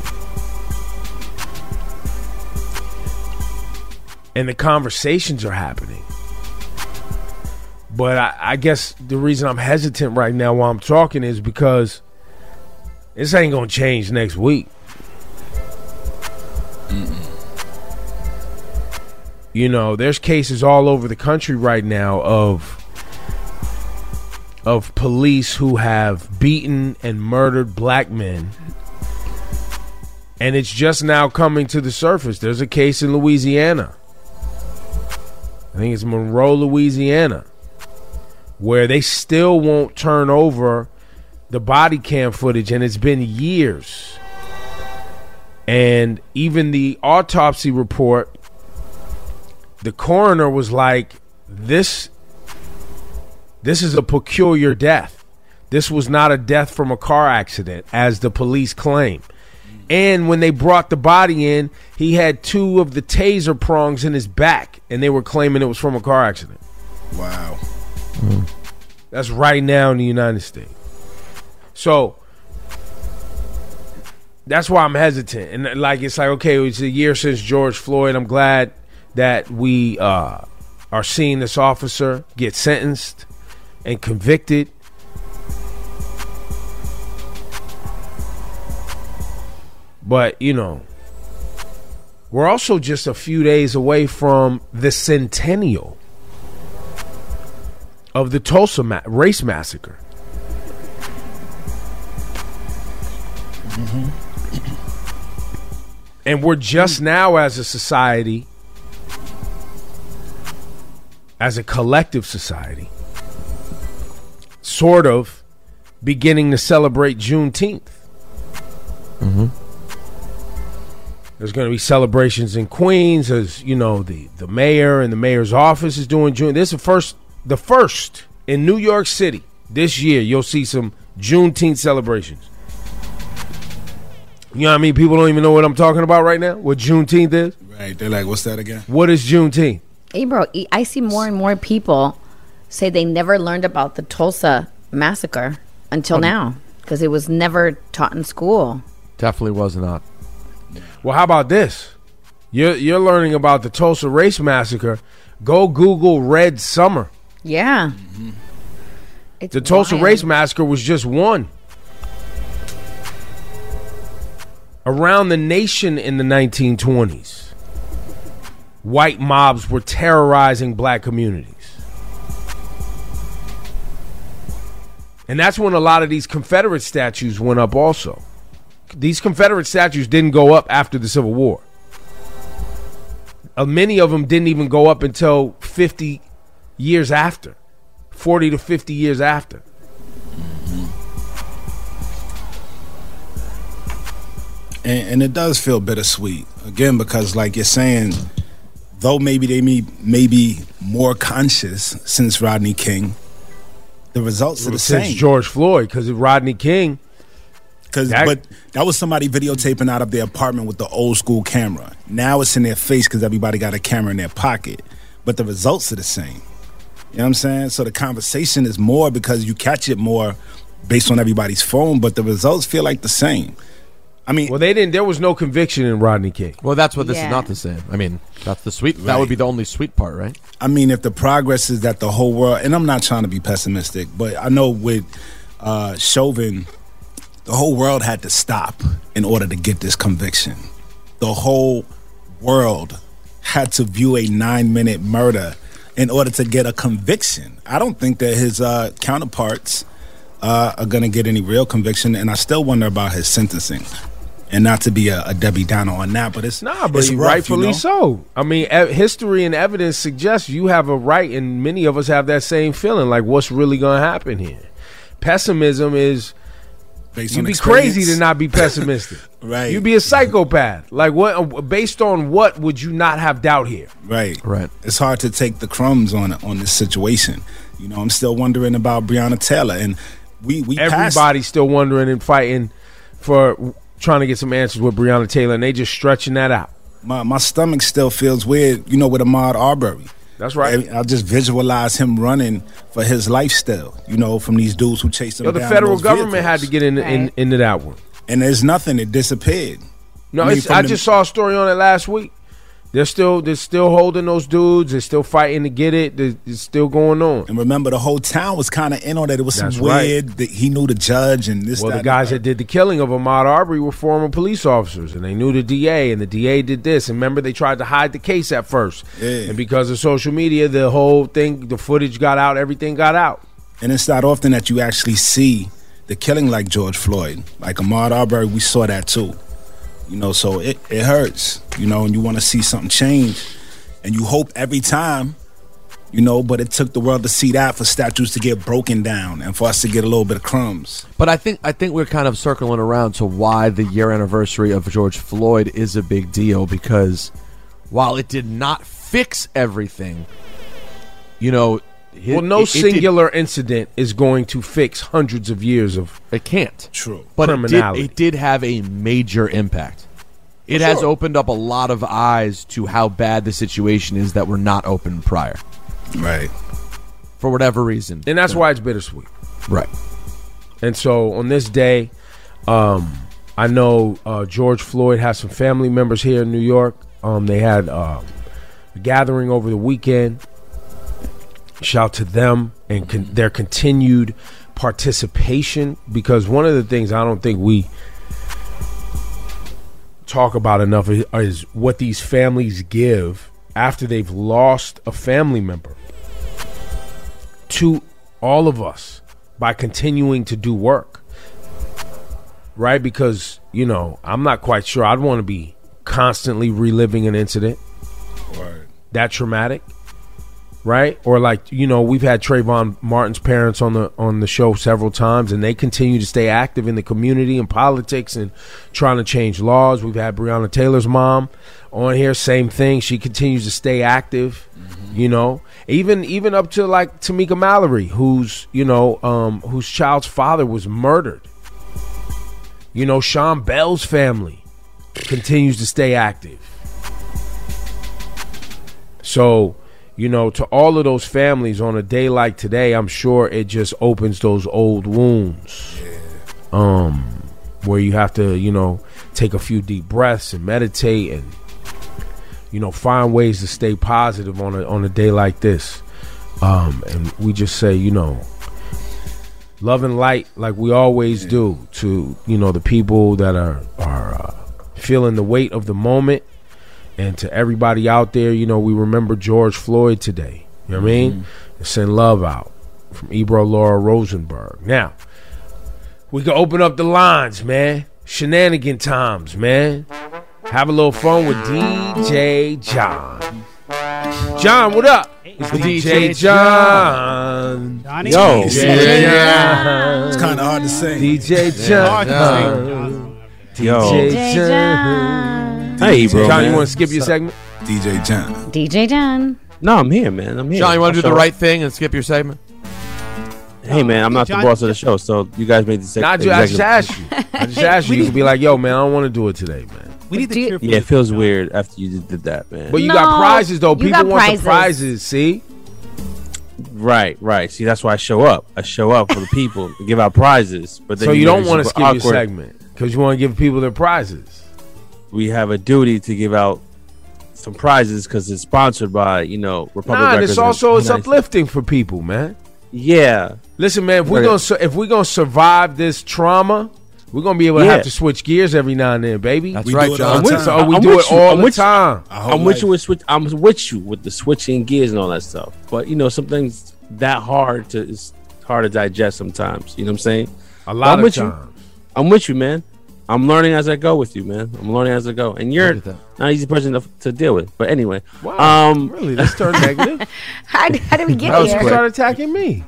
and the conversations are happening. But I, I guess the reason I'm hesitant right now while I'm talking is because this ain't gonna change next week. Mm-mm. You know, there's cases all over the country right now of of police who have beaten and murdered black men. And it's just now coming to the surface. There's a case in Louisiana. I think it's Monroe, Louisiana, where they still won't turn over the body cam footage, and it's been years. And even the autopsy report, the coroner was like, this this is a peculiar death. This was not a death from a car accident, as the police claim. And when they brought the body in, he had two of the taser prongs in his back, and they were claiming it was from a car accident. Wow. Mm. That's right now in the United States. So that's why I'm hesitant. And like, it's like, okay, it's a year since George Floyd. I'm glad that we uh, are seeing this officer get sentenced and convicted. But, you know, we're also just a few days away from the centennial of the Tulsa ma- race massacre. Mm-hmm. And we're just now, as a society, as a collective society, sort of beginning to celebrate Juneteenth. Mm-hmm. There's going to be celebrations in Queens, as you know, the, the mayor and the mayor's office is doing June. This is the first, the first in New York City this year. You'll see some Juneteenth celebrations. You know what I mean? People don't even know what I'm talking about right now. What Juneteenth is. Right? They're like, "What's that again?" What is Juneteenth? Hey, bro, I see more and more people say they never learned about the Tulsa massacre until um, now because it was never taught in school. Definitely was not. Well, how about this? You're you're learning about the Tulsa race massacre. Go Google Red Summer. Yeah. Mm-hmm. The Tulsa wild. race massacre was just one. Around the nation in the nineteen twenties, white mobs were terrorizing black communities. And that's when a lot of these Confederate statues went up also. These Confederate statues didn't go up after the Civil War. Uh, many of them didn't even go up until fifty years after. forty to fifty years after. Mm-hmm. And, and it does feel bittersweet. Again, because like you're saying, though maybe they may, may be more conscious since Rodney King, the results are the since same. George Floyd, because Rodney King... Cause, that, but that was somebody videotaping out of their apartment with the old school camera. Now it's in their face because everybody got a camera in their pocket. But the results are the same. You know what I'm saying? So the conversation is more because you catch it more based on everybody's phone, but the results feel like the same. I mean, well, they didn't. There was no conviction in Rodney King. Well, that's what this yeah. is not the same. I mean, that's the sweet. Right. That would be the only sweet part, right? I mean, if the progress is that the whole world, and I'm not trying to be pessimistic, but I know with uh, Chauvin, the whole world had to stop in order to get this conviction. The whole world had to view a nine-minute murder in order to get a conviction. I don't think that his uh, counterparts uh, are going to get any real conviction, and I still wonder about his sentencing. And not to be a, a Debbie Downer on that, but it's nah, but it's rough, rightfully you know? so. I mean, e- history and evidence suggests you have a right, and many of us have that same feeling. Like, what's really going to happen here? pessimism is Based you'd on be crazy experience. to not be pessimistic. Right. You'd be a psychopath. Like what? Based on what would you not have doubt here? Right. Right. It's hard to take the crumbs on on this situation. You know, I'm still wondering about Breonna Taylor, and we we passed- Everybody's still wondering and fighting for trying to get some answers with Breonna Taylor, and they just stretching that out. My my stomach still feels weird. You know, with Ahmaud Arbery. That's right. I, I just visualize him running for his lifestyle. You know, from these dudes who chased him Yo, the down in federal those government vehicles. had to get in, in Right. into that one. And there's nothing. It disappeared. No, I mean, it's, from I the- just saw a story on it last week. They're still they're still holding those dudes. They're still fighting to get it. They're- It's still going on. And remember, the whole town was kind of in on it. It was some That's right. weird. That he knew the judge and this. Well, that, the guys and that did the killing of Ahmaud Arbery were former police officers, and they knew the D A, and the D A did this. And remember, they tried to hide the case at first. Yeah. And because of social media, the whole thing, the footage got out, everything got out. And it's not often that you actually see the killing like George Floyd, like Ahmaud Arbery. We saw that too. You know, so it, it hurts. You know, and you want to see something change, and you hope every time. You know, but it took the world to see that for statues to get broken down and for us to get a little bit of crumbs. But I think I think we're kind of circling around to why the year anniversary of George Floyd is a big deal, because while it did not fix everything, you know, it, Well, no it- it did- singular incident is going to fix hundreds of years of it can't. True. But it did, criminality. it did have a major impact. It has opened up a lot of eyes to how bad the situation is that were not open prior. Right. For whatever reason. And that's why it's bittersweet. Right. And so on this day, um, I know uh, George Floyd has some family members here in New York. Um, they had uh, a gathering over the weekend. Shout to them and con- their continued participation, because one of the things I don't think we talk about enough is, is what these families give after they've lost a family member to all of us by continuing to do work, right? Because, you know, I'm not quite sure I'd want to be constantly reliving an incident Word. that traumatic, right? Or like, you know, we've had Trayvon Martin's parents on the on the show several times, and they continue to stay active in the community and politics and trying to change laws. We've had Breonna Taylor's mom on here, same thing. She continues to stay active, mm-hmm. you know, even even up to like Tamika Mallory, who's, you know, um, whose child's father was murdered. You know, Sean Bell's family continues to stay active. So, you know, to all of those families on a day like today, I'm sure it just opens those old wounds. Yeah. Um, where you have to, you know, take a few deep breaths and meditate and, you know, find ways to stay positive on a on a day like this. Um, and we just say, you know, love and light like we always yeah. do to, you know, the people that are are uh, feeling the weight of the moment. And to everybody out there, you know, we remember George Floyd today. You know what mm-hmm. I mean? And send love out from Ebro Laura Rosenberg. Now, we can open up the lines, man. Shenanigan times, man. Have a little fun with D J John. John, what up? It's D J John. Johnny? Yo. D J John. It's kind of hard to say. D J John. Yo. D J John. Hey, bro. John, man. you want to skip your segment? D J John. D J John. No, I'm here, man. I'm here. John, you want to do I'll the show right thing and skip your segment? Hey, man, I'm not John- the boss of the show, so you guys made the segment. Nah, I ju- I just asked you. I just asked you. You could be like, yo, man, I don't want to do it today, man. We need to Do you- cheer for Yeah, it you, feels John. weird after you just did that, man. But you No, got prizes, though. you People got want prizes. the prizes, see? Right, right. See, that's why I show up. I show up for the people to give out prizes. But then So you don't make it want to super skip awkward. your segment because you want to give people their prizes. We have a duty to give out some prizes because it's sponsored by, you know, Republic Nah, and Records it's also it's Nice. uplifting for people, man. Yeah. Listen, man, if we're Right. gonna su- if we're gonna survive this trauma, we're gonna be able to Yeah. have to switch gears every now and then, baby. That's We right, do it John. all I'm the with, time. So we I'm do with it you. all I'm the with you. time. Our whole I'm with life. you with switch. I'm with you with the switching gears and all that stuff. But you know, some things that hard to it's hard to digest sometimes. You know what I'm saying? A lot I'm of with you. times. I'm with you, man. I'm learning as I go with you, man. I'm learning as I go, and you're Look at that. not an easy person to, to deal with. But anyway, Wow, um, really? Let's turn negative. How, how did we get That was here? You start attacking me.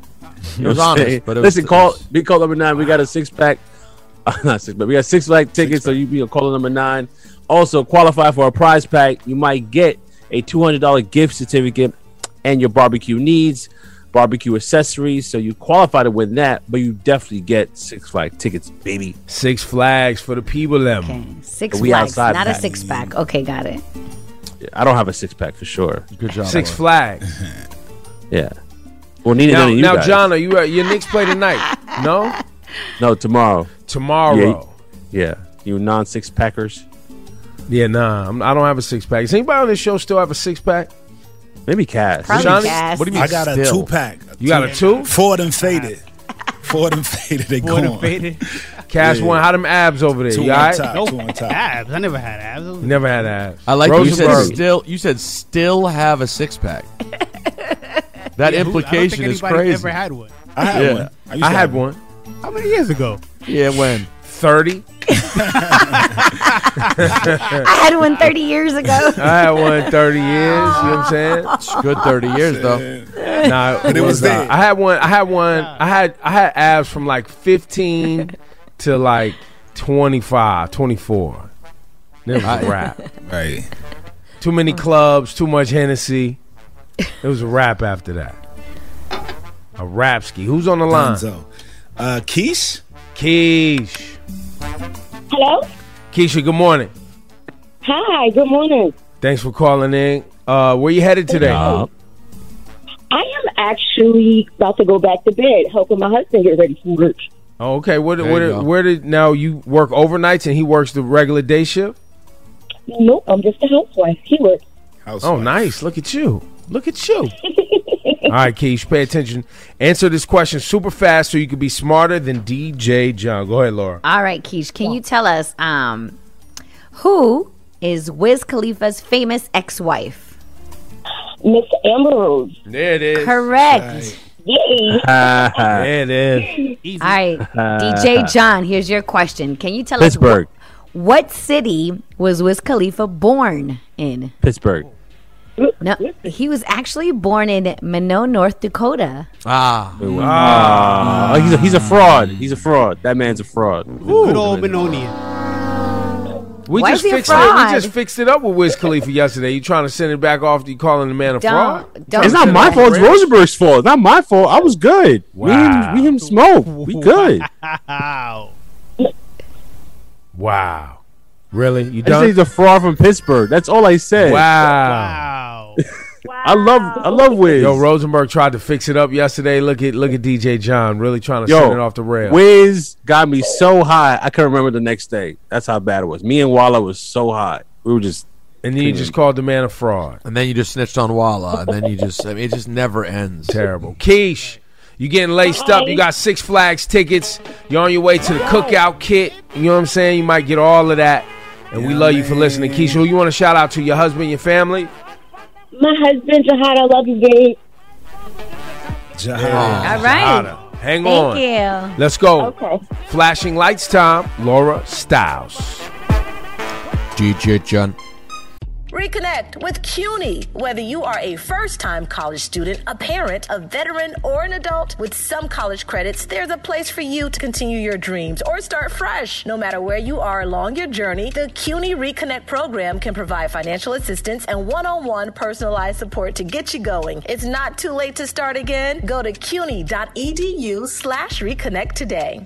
You know was what I'm honest, saying? but it was- Listen, call be call number nine. We got a six pack. Uh, not six, but we got six pack tickets. So you be a caller number nine. Also qualify for a prize pack. You might get a two hundred dollar gift certificate and your barbecue needs, barbecue accessories. So you qualify to win that, but you definitely get Six Flag tickets, baby. Six Flags for the people. Them. Okay. Six We flags, outside not a pack. six pack. Okay, got it. I don't have a six pack for sure. Good job. Six Laura. Flags. Yeah. Well, neither Now, none of you now guys. John, are you uh, your Knicks play tonight? No, No, tomorrow. tomorrow. Yeah. yeah. You non six packers. Yeah, nah, I'm, I don't have a six pack. Does anybody on this show still have a six pack? Maybe Cass. Probably Johnny? Cass. What do you mean? I got still? a two pack. You got a two? Four of them faded. Four of them faded. They Boy, them gone. faded. Cash Yeah. one. How them abs over there? Two You on all right? top. No Two on top. abs. I never had abs. You never had abs. I like that you said Rosenberg. still. You said still have a six pack. That Yeah, who- implication I don't is think anybody crazy. ever had one. I had Yeah. one. I, used to had have one. How many years ago? Yeah, when? thirty. I had one thirty years ago. I had one thirty years. You know what I'm saying? It's a good thirty years though. Nah, But it was uh, there. I had one. I had one. I had I had abs from like fifteen to like twenty-five, twenty-four. It was a wrap. Right. Too many clubs, too much Hennessy. It was a wrap after that. A rapski. Who's on the line? Dunzo. Uh, Keish? Keish. Hello? Keisha, good morning. Hi, good morning. Thanks for calling in. Uh, where you headed today? I am actually about to go back to bed, helping my husband get ready for work. Oh, okay. Where, There where, you did- go. where did now you work overnights and he works the regular day shift? Nope, I'm just a housewife. He works. Oh, nice. Look at you. Look at you. All right, Keish, pay attention. Answer this question super fast so you can be smarter than D J John. Go ahead, Laura. All right, Keish, can you tell us um, who is Wiz Khalifa's famous ex-wife? Miss Amber Rose. There it is. Correct. Yay. There it is. All right, D J John, here's your question. Can you tell Pittsburgh. us wh- what city was Wiz Khalifa born in? Pittsburgh. No, he was actually born in Minot, North Dakota. Ah. Ah. Oh, he's a, he's a fraud. He's a fraud. That man's a fraud. Good old Benonian. We Why just is he a fixed it. fraud? We just fixed it up with Wiz Khalifa yesterday. You trying to send it back off? You calling the man a Don't- fraud? don't- It's not my fault. It's Rosenberg's fault. It's not my fault. I was good. Wow. We him, we him smoke. We good. Wow. Wow. Really? You I just done? say he's a fraud from Pittsburgh. That's all I said. Wow. Wow. I love I love Wiz. Yo, Rosenberg tried to fix it up yesterday. Look at look at D J John really trying to Yo, send it off the rail. Wiz got me so high I couldn't remember the next day. That's how bad it was. Me and Walla was so high. We were just And then you just called the man a fraud. And then you just snitched on Walla, and then you just, I mean, it just never ends. Terrible. Keish, you getting laced up. You got Six Flags tickets. You're on your way to the cookout kit. You know what I'm saying? You might get all of that. And we love you for listening. Keisha, who you want to shout out to? Your husband, your family? My husband, Jahad, I love you, babe. Jahad. All right. Jahada. Hang Thank on. you. Let's go. Okay. Flashing lights time. Laura Styles. D J John. Reconnect with CUNY. Whether you are a first-time college student, a parent, a veteran, or an adult, with some college credits, there's a place for you to continue your dreams or start fresh. No matter where you are along your journey, the CUNY Reconnect program can provide financial assistance and one-on-one personalized support to get you going. It's not too late to start again. Go to cuny.edu slash reconnect today.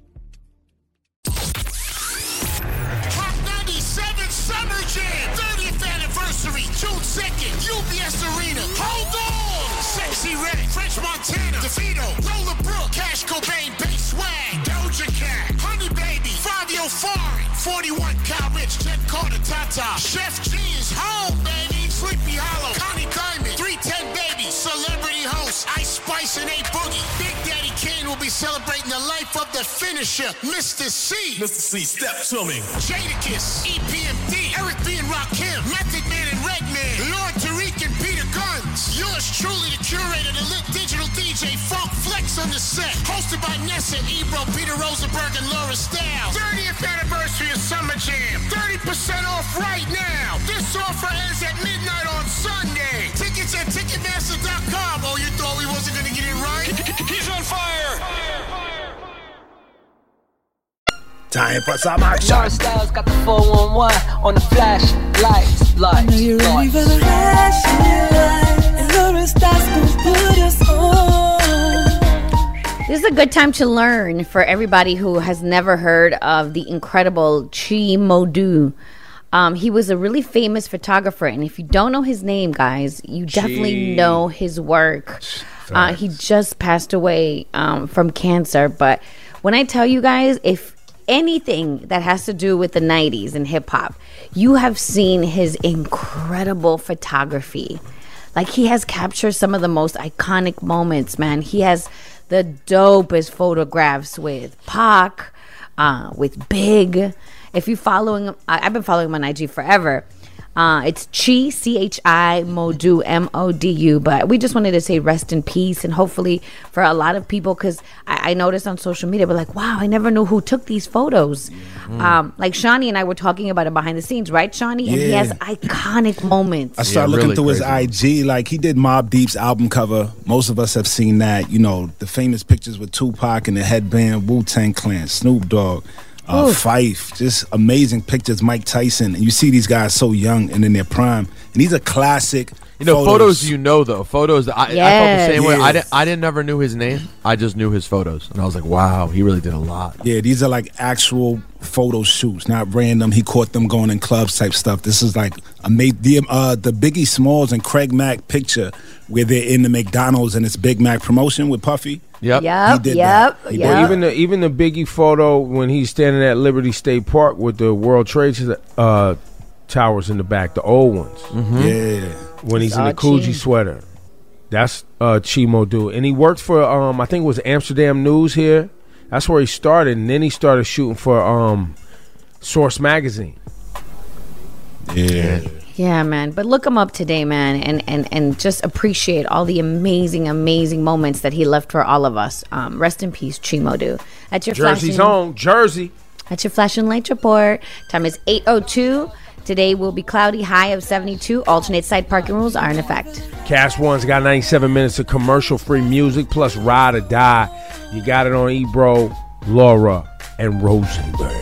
Hot ninety-seven Summer Jam, thirtieth anniversary, June second, U B S Arena. Hold on! Sexy Red, French Montana, DeVito, Roller Brook, Cash Cobain, Bass Swag, Doja Cat, Honey Baby, Fabio Fari, forty-one Cal Rich, Jen Carter, Tata, Chef G is home, baby, Sleepy Hollow, Connie Diamond, three ten Baby, Celebrity Host, Ice Spice and A Boogie. Big Daddy Kane will be celebrating the life of the finisher, Mister C. Mister C, step to me. Jadakiss, E P M D, Eric B. and Rakim, Method Man and Redman, Lord Tariq and Peter Guns. Yours truly, the curator, the lit digital D J, Funk Flex on the set. Hosted by Nessa, Ebro, Peter Rosenberg, and Laura Styles. thirtieth anniversary of Summer Jam. thirty percent off right now. This offer ends at midnight on Sunday. Tickets at Ticketmaster dot com. Oh, you thought we wasn't going to get it right? He's on Time for some action. Laura Styles got the four one one on the flash lights, lights. I know you're ready for the flashing lights, and Laura Styles gon' put us on. This is a good time to learn for everybody who has never heard of the incredible Chi Modu. Um, he was a really famous photographer, and if you don't know his name, guys, you definitely know his work. Uh, he just passed away um, from cancer, but when I tell you guys, if anything that has to do with the nineties and hip-hop, you have seen his incredible photography. Like, he has captured some of the most iconic moments, man. He has the dopest photographs with Pac, uh, with Big. If you following him, I, I've been following him on I G forever. Uh, it's Chi, C H I, Modu, M O D U. But we just wanted to say rest in peace. And hopefully for a lot of people, because I, I noticed on social media, but like, wow, I never knew who took these photos. Mm. Um, like Shawnee and I were talking about it behind the scenes, right, Shawnee? And Yeah. he has iconic moments. I started Yeah, looking really through his crazy. I G. Like, he did Mobb Deep's album cover. Most of us have seen that. You know, the famous pictures with Tupac and the headband, Wu-Tang Clan, Snoop Dogg, uh, Oof. Fife. Just amazing pictures. Mike Tyson. And you see these guys so young and in their prime. And these are classic You know, photos. you know though, photos. That I, I felt the Yes. same way. I Yes. didn't. I didn't never knew his name. I just knew his photos, and I was like, wow, he really did a lot. Yeah, these are like actual photo shoots, not random. He caught them going in clubs type stuff. This is like ama- the uh, the Biggie Smalls and Craig Mack picture where they're in the McDonald's and it's Big Mac promotion with Puffy. Yep, Yep, he did yep, that. He Well, did even the even the Biggie photo when he's standing at Liberty State Park with the World Trade uh, Towers in the back, the old ones. Yeah. When he's in Saw the Coogee Chi. sweater. That's uh, Chi Modu. And he worked for, um, I think it was Amsterdam News here. That's where he started. And then he started shooting for um, Source Magazine. Yeah. Yeah, man. But look him up today, man, and, and, and just appreciate all the amazing, amazing moments that he left for all of us. Um, rest in peace, Chi Modu. That's your Jersey's flashing, on. Jersey. That's your Flash and Light report. Time is eight oh two. Today will be cloudy, high of seventy-two. Alternate side parking rules are in effect. Cash One's got ninety-seven minutes of commercial-free music plus Ride or Die. You got it on Ebro, Laura, and Rosenberg.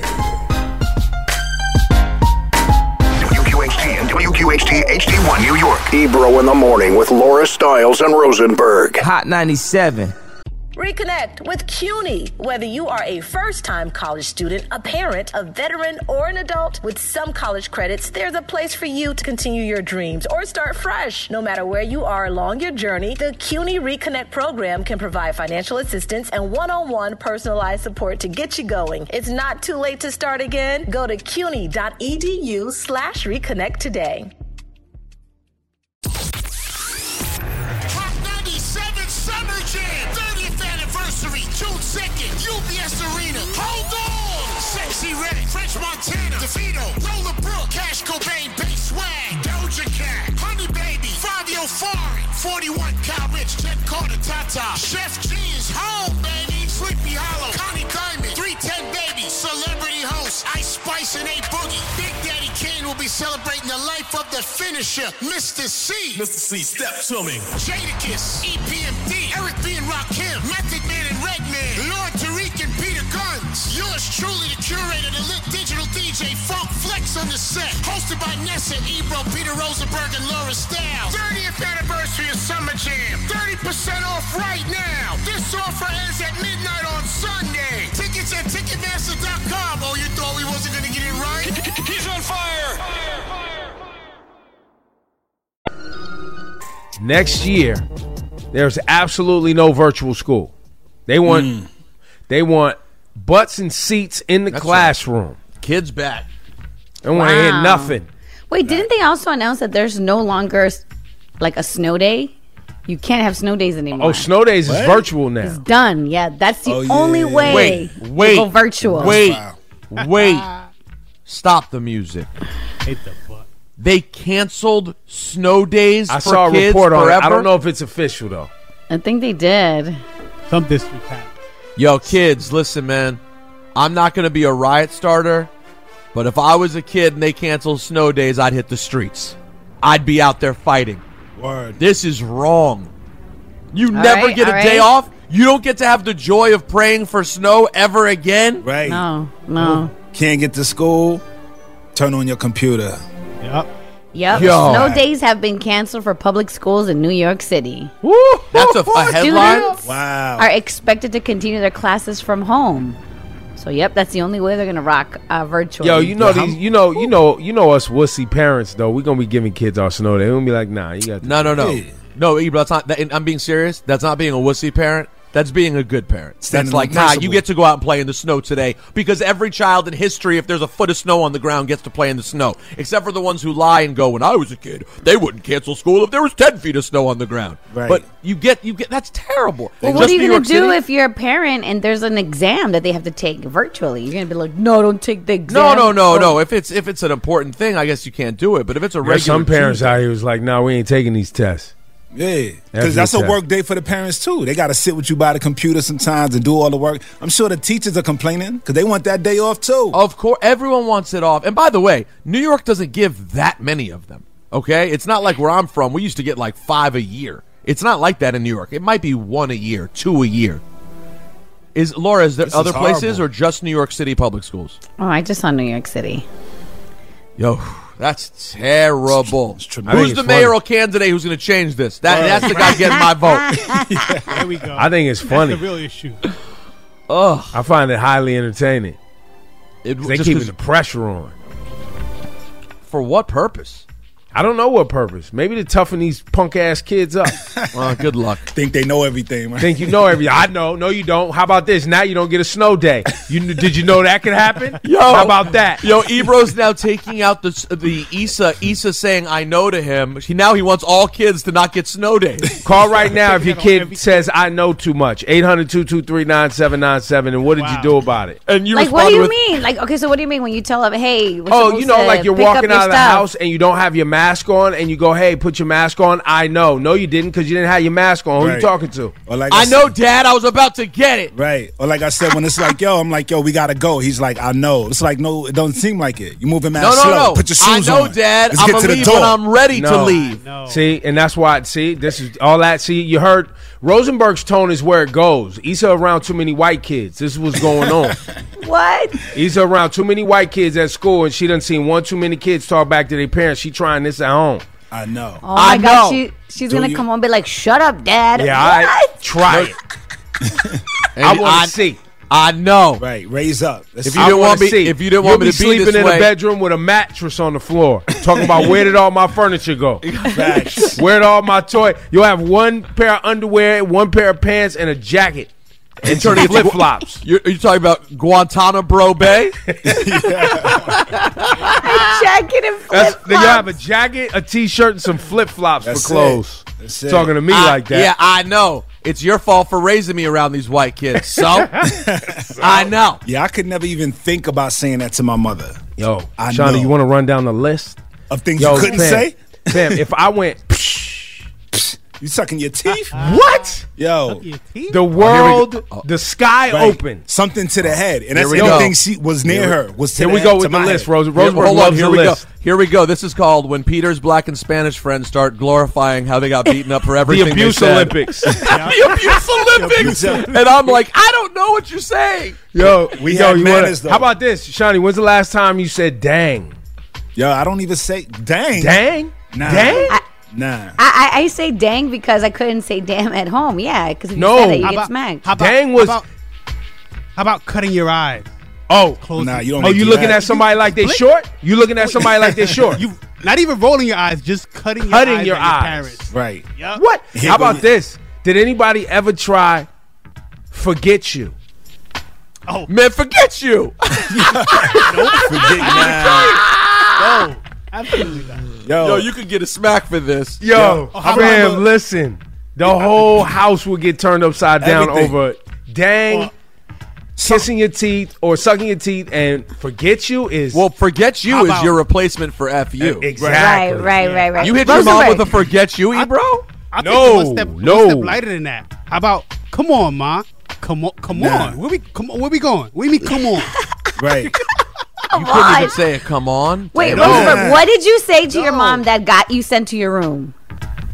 W Q H T and W Q H T H D one New York. Ebro in the morning with Laura Stiles and Rosenberg. Hot ninety-seven. Reconnect with CUNY. Whether you are a first-time college student, a parent, a veteran, or an adult, with some college credits, there's a place for you to continue your dreams or start fresh. No matter where you are along your journey, the CUNY Reconnect program can provide financial assistance and one-on-one personalized support to get you going. It's not too late to start again. Go to cuny.edu slash reconnect today. Summer Jam, thirtieth anniversary, June second, U B S Arena. Hold on! Sexy Red, French Montana, DeVito, Roller Brook, Cash Cobain, Bass Swag, Doja Cat, Honey Baby, Fabio Foreign, forty-one Cal Rich, Jet Carter, Tata, Chef G is home, baby, Sleepy Hollow, Connie Diamond, three ten Baby, Celebrity Host, Ice Spice and A Boogie. Big Daddy Kane will be celebrating the life of the finisher, Mister C. Mister C, step to me. Jadakiss, E P M D, Eric B and Rakim, Method Man and Redman, Lord Tariq and Peter Guns. Yours truly, the curator, the lit digital D J, Funk Flex on the set. Hosted by Nessa, Ebro, Peter Rosenberg, and Laura Stiles. thirtieth anniversary of Summer Jam. thirty percent off right now. This offer ends at midnight on Sunday. Tickets at Ticketmaster dot com. Oh, you thought we wasn't going to get it right? He's on fire. Next year, there's absolutely no virtual school. They want Mm. they want butts and seats in the That's classroom. right. Kids back. They want to hear Wow. nothing. Wait, didn't they also announce that there's no longer like a snow day? You can't have snow days anymore. Oh, snow days What? is virtual now. It's done. Yeah, that's the Oh, yeah. only way Wait, to wait, go virtual. Wait, Wow. wait. Stop the music. Hate the fuck. They canceled snow days I for saw a kids report on forever? it. I don't know if it's official though. I think they did. Some district have. Yo, kids, listen, man. I'm not going to be a riot starter, but if I was a kid and they canceled snow days, I'd hit the streets. I'd be out there fighting. Word. This is wrong. You All never right, get a all day right. off. You don't get to have the joy of praying for snow ever again? Right. No, no. Can't get to school, turn on your computer. Yep. Yep. Yo. Snow days have been canceled for public schools in New York City. That's a, a headline? Students Wow. are expected to continue their classes from home. So, yep, that's the only way they're gonna rock uh, virtually. Yo, you know these, you know, you know, you know us wussy parents though. We're gonna be giving kids our snow day. We're gonna be like, nah, you got to No, no, no. No, Ebro, that's not, that, I'm being serious. That's not being a wussy parent. That's being a good parent. Standing That's like, on nah, principle. you get to go out and play in the snow today because every child in history, if there's a foot of snow on the ground, gets to play in the snow. Except for the ones who lie and go, when I was a kid, they wouldn't cancel school if there was ten feet of snow on the ground. Right. But you get, you get, that's terrible. Well, what Just are you New gonna York do City? if you're a parent and there's an exam that they have to take virtually? You're gonna be like, no, don't take the exam. No, no, no, Or- no. If it's if it's an important thing, I guess you can't do it. But if it's a regular There's some parents Tuesday- out here who's like, nah, we ain't taking these tests. Yeah, That's because that's a what's work day for the parents too. They got to sit with you by the computer sometimes and do all the work. I'm sure the teachers are complaining because they want that day off too. Of course, everyone wants it off. And by the way, New York doesn't give that many of them. Okay, it's not like where I'm from. We used to get like five a year. It's not like that in New York. It might be one a year, two a year. Is Laura? Is there This other is places horrible. or just New York City public schools? Oh, I just saw New York City. Yo, that's terrible. I think Who's it's the mayoral candidate who's going to change this? That, that's the guy getting my vote. There we go. I think it's funny. That's the real issue. Ugh. I find it highly entertaining. It, They just keeping 'cause- the pressure on. for what purpose? I don't know what purpose. Maybe to toughen these punk ass kids up. Well, good luck. Think they know everything, man. Think you know everything. I know. No, you don't. How about this? Now you don't get a snow day. You did you know that could happen? Yo, How about that? Yo, Ebro's now taking out the the Issa. Issa saying I know to him. He now he wants all kids to not get snow days. Call right now if your kid says I know too much. eight hundred, two two three, nine seven nine seven. And what did you do about it? And you Like, what do responded you with, mean? Like, okay, so what do you mean when you tell them, hey, we're Oh, supposed you know, to like you're pick up walking your out of the stuff. house and you don't have your mask on, and you go, "Hey, put your mask on." I know. No, you didn't, because you didn't have your mask on. Who Right. you talking to? Or like I said- know, Dad. I was about to get it. Right. Or like I said, when it's like, yo, I'm like, yo, we gotta go. He's like, I know. It's like, no, it doesn't seem like it. You moving mad No, no, slow. no. Put your I shoes know, on. Dad. Let's I'm get gonna to the leave door. when I'm ready to No. leave. See, and that's why. See, this is all that. See, you heard Rosenberg's tone is where it goes. Issa around too many white kids. This is what's going on. What? Issa around too many white kids at school, and she done seen one too many kids talk back to their parents. She trying this at home. I know. Oh my I God, know. she she's Do gonna you- come on and be like, "Shut up, Dad." Yeah, What? I try it. I And want to see. I know. Right. Raise up. Let's If see. you I didn't wanna want me, see. if you didn't You'll want me be to be sleeping this in way, a bedroom with a mattress on the floor, talking about where did all my furniture go? Facts. Where did all my toy? You'll have one pair of underwear, one pair of pants, and a jacket, and turn into flip flops. You're, are you talking about Guantanamo Bay? Jacket and That's flip then you have a jacket, a t-shirt, and some flip flops for That's it. clothes. That's it. Talking to me I- like that. Yeah, I know. It's your fault for raising me around these white kids. So, I know. Yeah, I could never even think about saying that to my mother. Yo, I Shawnee, know. you want to run down the list Of things Yo, you couldn't fam, say? Fam, if I went, You sucking your teeth? what? Yo. The world, the sky Right. open. Something to the head. And that's Here the we only go. thing she was near Here we- her. Was to Here the we head, go to with the my list, head. Rose. Here, Rosenberg hold on, loves here the we list. go. Here we go. This is called when Peter's black and Spanish friends start glorifying how they got beaten up for The everything. abuse they said. Olympics. The abuse Olympics. And I'm like, I don't know what you're saying. Yo, We yo, had you wanna- manners, though. how about this, Shawnee? When's the last time you said "dang"? Yo, I don't even say dang. Dang, Nah. dang. I, Nah. I, I say dang because I couldn't say damn at home. Yeah, because if you No. said it, you How get about- smacked. How about, Dang was- How about, how about cutting your eyes? Oh, Close Nah, it. you don't oh, need you to do looking that. at somebody like they Blink. short? You looking at somebody like they short? You not even rolling your eyes, just cutting your Cutting eyes your at eyes. your parents. Right. Yup. What? Here How go about you- this? Did anybody ever try forget you? Man, forget you. Forget nah. No, absolutely not. Yo, Yo, you could get a smack for this. Yo, Oh, how fam, about- listen. The whole house would get turned upside down Everything. over dang, Well, kissing your teeth or sucking your teeth, and forget you is Well, forget you How is about- your replacement for F you. exactly Right, right, right, right. You hit your mom Rosenberg. with a forget you, Ebro? I think No, one step, no. one step lighter than that. How about, come on, ma, come on, come Nah. on, where we, come on, where we going? What do you mean, come on? right. You couldn't even say it. Come on. Wait, No. Rosenberg, what did you say to your No. mom that got you sent to your room?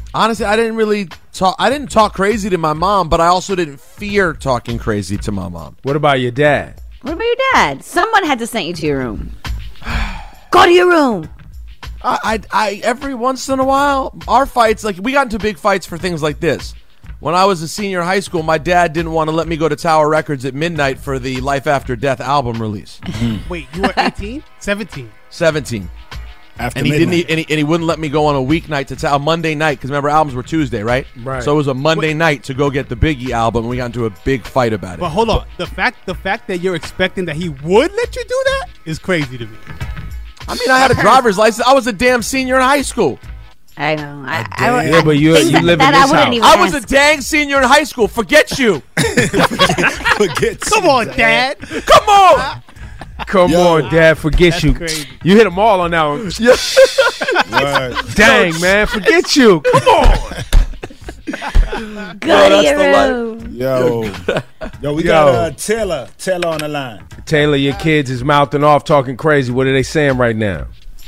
Honestly, I didn't really talk. I didn't talk crazy to my mom, but I also didn't fear talking crazy to my mom. What about your dad? What about your dad? Someone had to send you to your room. Go to your room. I, I, I, every once in a while, our fights, like we got into big fights for things like this. When I was a senior in high school, my dad didn't want to let me go to Tower Records at midnight for the Life After Death album release. Wait, you were eighteen? seventeen? seventeen. After and he midnight. didn't, and he, and he wouldn't let me go on a weeknight to Tower, Monday night, because remember albums were Tuesday, right? Right. So it was a Monday night to go get the Biggie album, and we got into a big fight about it. But hold on, the fact the fact that you're expecting that he would let you do that is crazy to me. I mean, I had a driver's license. I was a damn senior in high school. I know. I, I, I, Yeah, but you things you that- live in that I this wouldn't house. even I was ask. a dang senior in high school. Forget you. Forget Come on, Dad. Come on. Come on, Dad. Forget That's you. crazy. You hit them all on that one. Word. Dang, man. Forget you. Come on. Go to your room. Yo, yo, we Yo. got uh, Taylor, Taylor on the line. Taylor, your kids is mouthing off, talking crazy. What are they saying right now?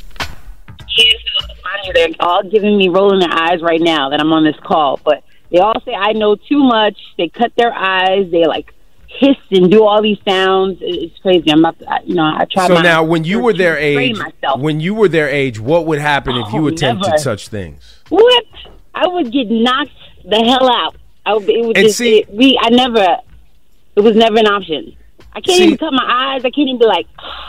They're all giving me rolling their eyes right now that I'm on this call, but they all say I know too much. They cut their eyes. They like hiss and do all these sounds. It's crazy. I'm about to, I- you know, I try. So my now, when you were their to restrain age, myself. when you were their age, what would happen if you Oh, attempted never. such things? What? I would get knocked the hell out. I would, it would And just, see- it, we, I never, it was never an option. I can't See- even cut my eyes. I can't even be like,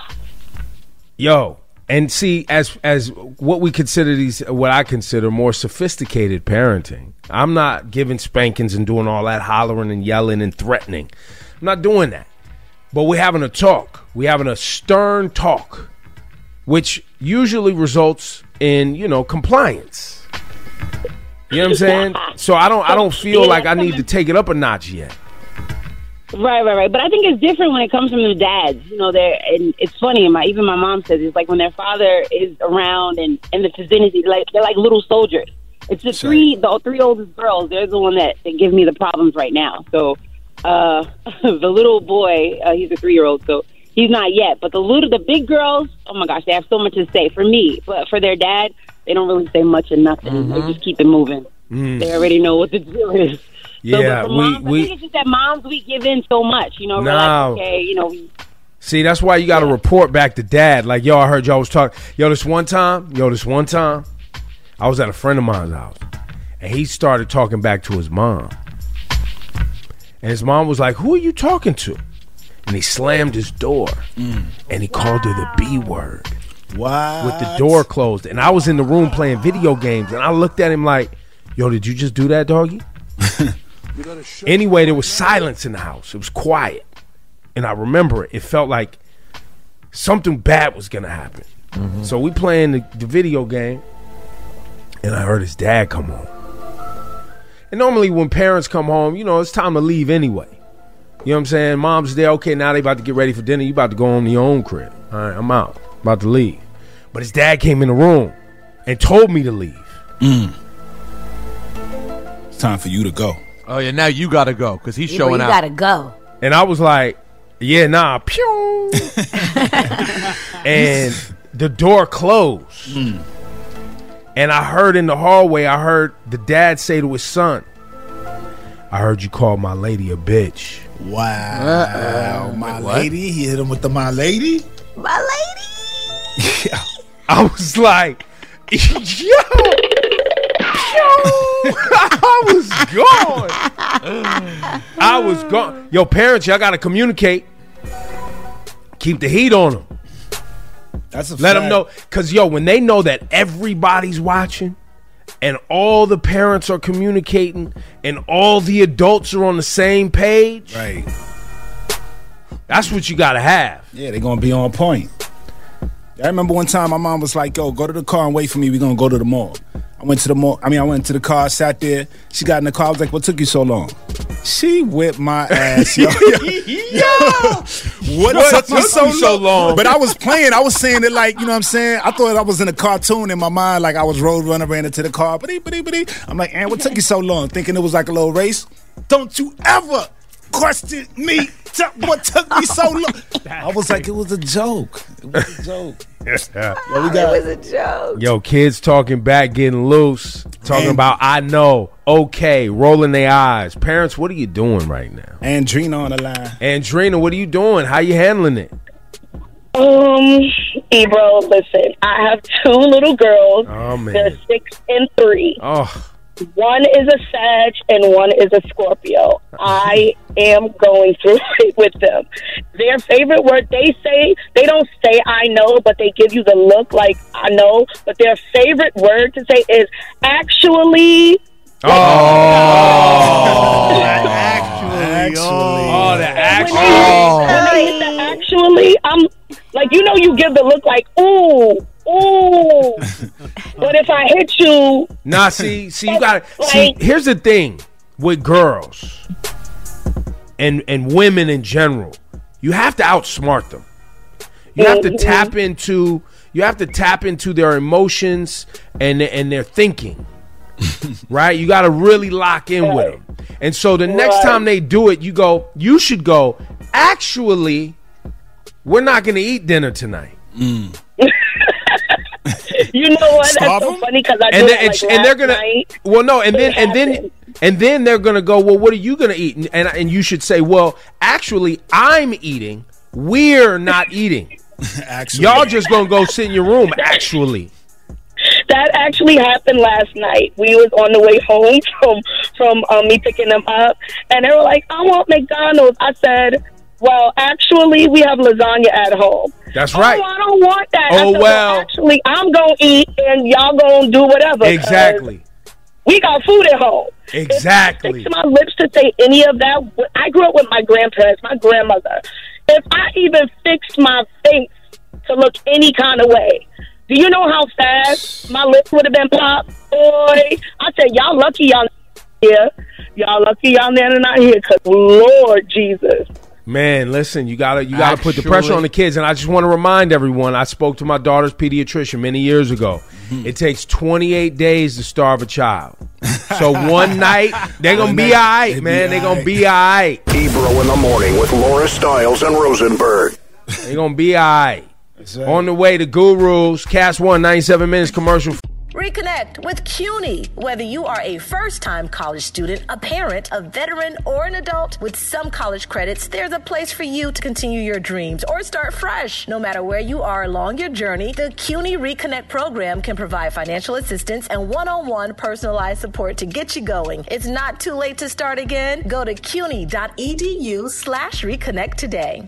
Yo, and see, as as what we consider these, what I consider more sophisticated parenting. I'm not giving spankings and doing all that hollering and yelling and threatening. I'm not doing that. But we're having a talk. We're having a stern talk, which usually results in, you know, compliance. You know what I'm saying? So I don't I don't feel Yeah, like I need to take it up a notch yet. right, right, right. But I think it's different when it comes from the dads. You know, they're, and it's funny. My even my mom says it's like when their father is around and in the vicinity, like they're like little soldiers. It's the three, the three oldest girls. They're the one that, that give me the problems right now. So uh, the little boy, uh, he's a three-year-old, so he's not yet. But the little, the big girls, oh my gosh, they have so much to say. For me, but for their dad, they don't really say much or nothing. Mm-hmm. They just keep it moving. Mm. They already know what the deal is. So, Yeah, but for we- moms, we- I think it's just that moms, we give in so much. You know, we're No. like, okay, you know, we, See, that's why you got to report back to dad. Like, yo, I heard y'all was talking. Yo, this one time, yo, this one time, I was at a friend of mine's house, and he started talking back to his mom. And his mom was like, who are you talking to? And he slammed his door, and he called her the B word. What? With the door closed. And I was in the room playing video games, and I looked at him like, yo, did you just do that, doggy? Anyway, there was silence in the house. It was quiet. And I remember it. It felt like something bad was going to happen. So we playing the, the video game, and I heard his dad come home. And normally when parents come home, you know, it's time to leave anyway. You know what I'm saying? Mom's there. Okay, now they about to get ready for dinner. You about to go home to your own crib. All right, I'm out. About to leave. But his dad came in the room and told me to leave. Mm. It's time for you to go. Oh yeah, now you gotta go because he's Yeah, bro, showing you out. gotta go. And I was like, yeah, nah, pew. And the door closed. Mm. And I heard in the hallway, I heard the dad say to his son, I heard you call my lady a bitch. Wow. Uh-oh. My What? lady? He hit him with the my lady? My lady. I was like, yo, yo, I was gone. I was gone. Yo, parents, y'all got to communicate. Keep the heat on them. That's a Let fact. them know. Because, yo, when they know that everybody's watching and all the parents are communicating and all the adults are on the same page, right? That's what you got to have. Yeah, they're going to be on point. I remember one time my mom was like, yo, go to the car and wait for me. We're going to go to the mall. I went to the mall. I mean, I went to the car, sat there. She got in the car. I was like, what took you so long? She whipped my ass, yo. Yo! What, What took you so, took you so long? long? But I was playing. I was saying it like, you know what I'm saying? I thought I was in a cartoon in my mind, like I was road runner, ran into the car. Ba-dee, ba-dee, ba-dee. I'm like, and what took you so long? Thinking it was like a little race. Don't you ever questioned me. T- what took me so long? I was like, it was a joke. It was a joke. Yeah. Yo, we got, it was a joke. Yo, kids talking back, getting loose, talking And- about I know, okay, rolling their eyes. Parents, what are you doing right now? Andrina on the line. Andrina, what are you doing? How you handling it? Um, Ebro, listen, I have two little girls. Oh, man. They're six and three. Oh, One is a Sag and one is a Scorpio. I am going through it with them. Their favorite word, they say, they don't say I know, but they give you the look like I know. But their favorite word to say is actually. oh, Actually. oh, the When action. they, when they hit the actually, I'm like, you know, you give the look like, ooh, ooh. But if I hit you, Nah, see, see, you got to see. Like- Here's the thing with girls and and women in general. You have to outsmart them. You have to Mhm. tap into. You have to tap into their emotions and and their thinking. Right? You got to really lock in with them. And so the next Right. time they do it, you go. You should go. Actually, we're not going to eat dinner tonight. you know what? Starve That's so them? funny because I and did then it like and, and they're last gonna night. well no and then It and then happened. and then they're gonna go, well, what are you gonna eat? And, and and you should say, well, actually, I'm eating. We're not eating. Actually. Y'all just gonna go sit in your room. Actually, That actually happened last night. We was on the way home from from um, me picking them up, and they were like, "I want McDonald's." I said, "Well, actually, we have lasagna at home." that's right. Oh, I don't want that. I Oh, said, well. actually, I'm gonna eat, and y'all gonna do whatever. 'cause Exactly. We got food at home. Exactly. If it sticks to my lips to say any of that. I grew up with my grandparents, my grandmother. If I even fixed my face to look any kind of way, do you know how fast my lips would have been popped? Boy, I said, y'all lucky y'all here. Y'all lucky y'all not here, because Lord Jesus. Man, listen, you gotta you gotta put the pressure on the kids, and I just want to remind everyone. I spoke to my daughter's pediatrician many years ago. It takes twenty-eight days to starve a child. So one night they're gonna be all right, man. They're gonna be all right. Ebro in the morning with Laura Stiles and Rosenberg. They're gonna be all right. On the way to Gurus, Cast One, ninety-seven minutes commercial. Reconnect with CUNY. Whether you are a first-time college student, a parent, a veteran, or an adult, with some college credits, there's a place for you to continue your dreams or start fresh. No matter where you are along your journey, the CUNY Reconnect program can provide financial assistance and one-on-one personalized support to get you going. It's not too late to start again. Go to cuny.edu slash reconnect today.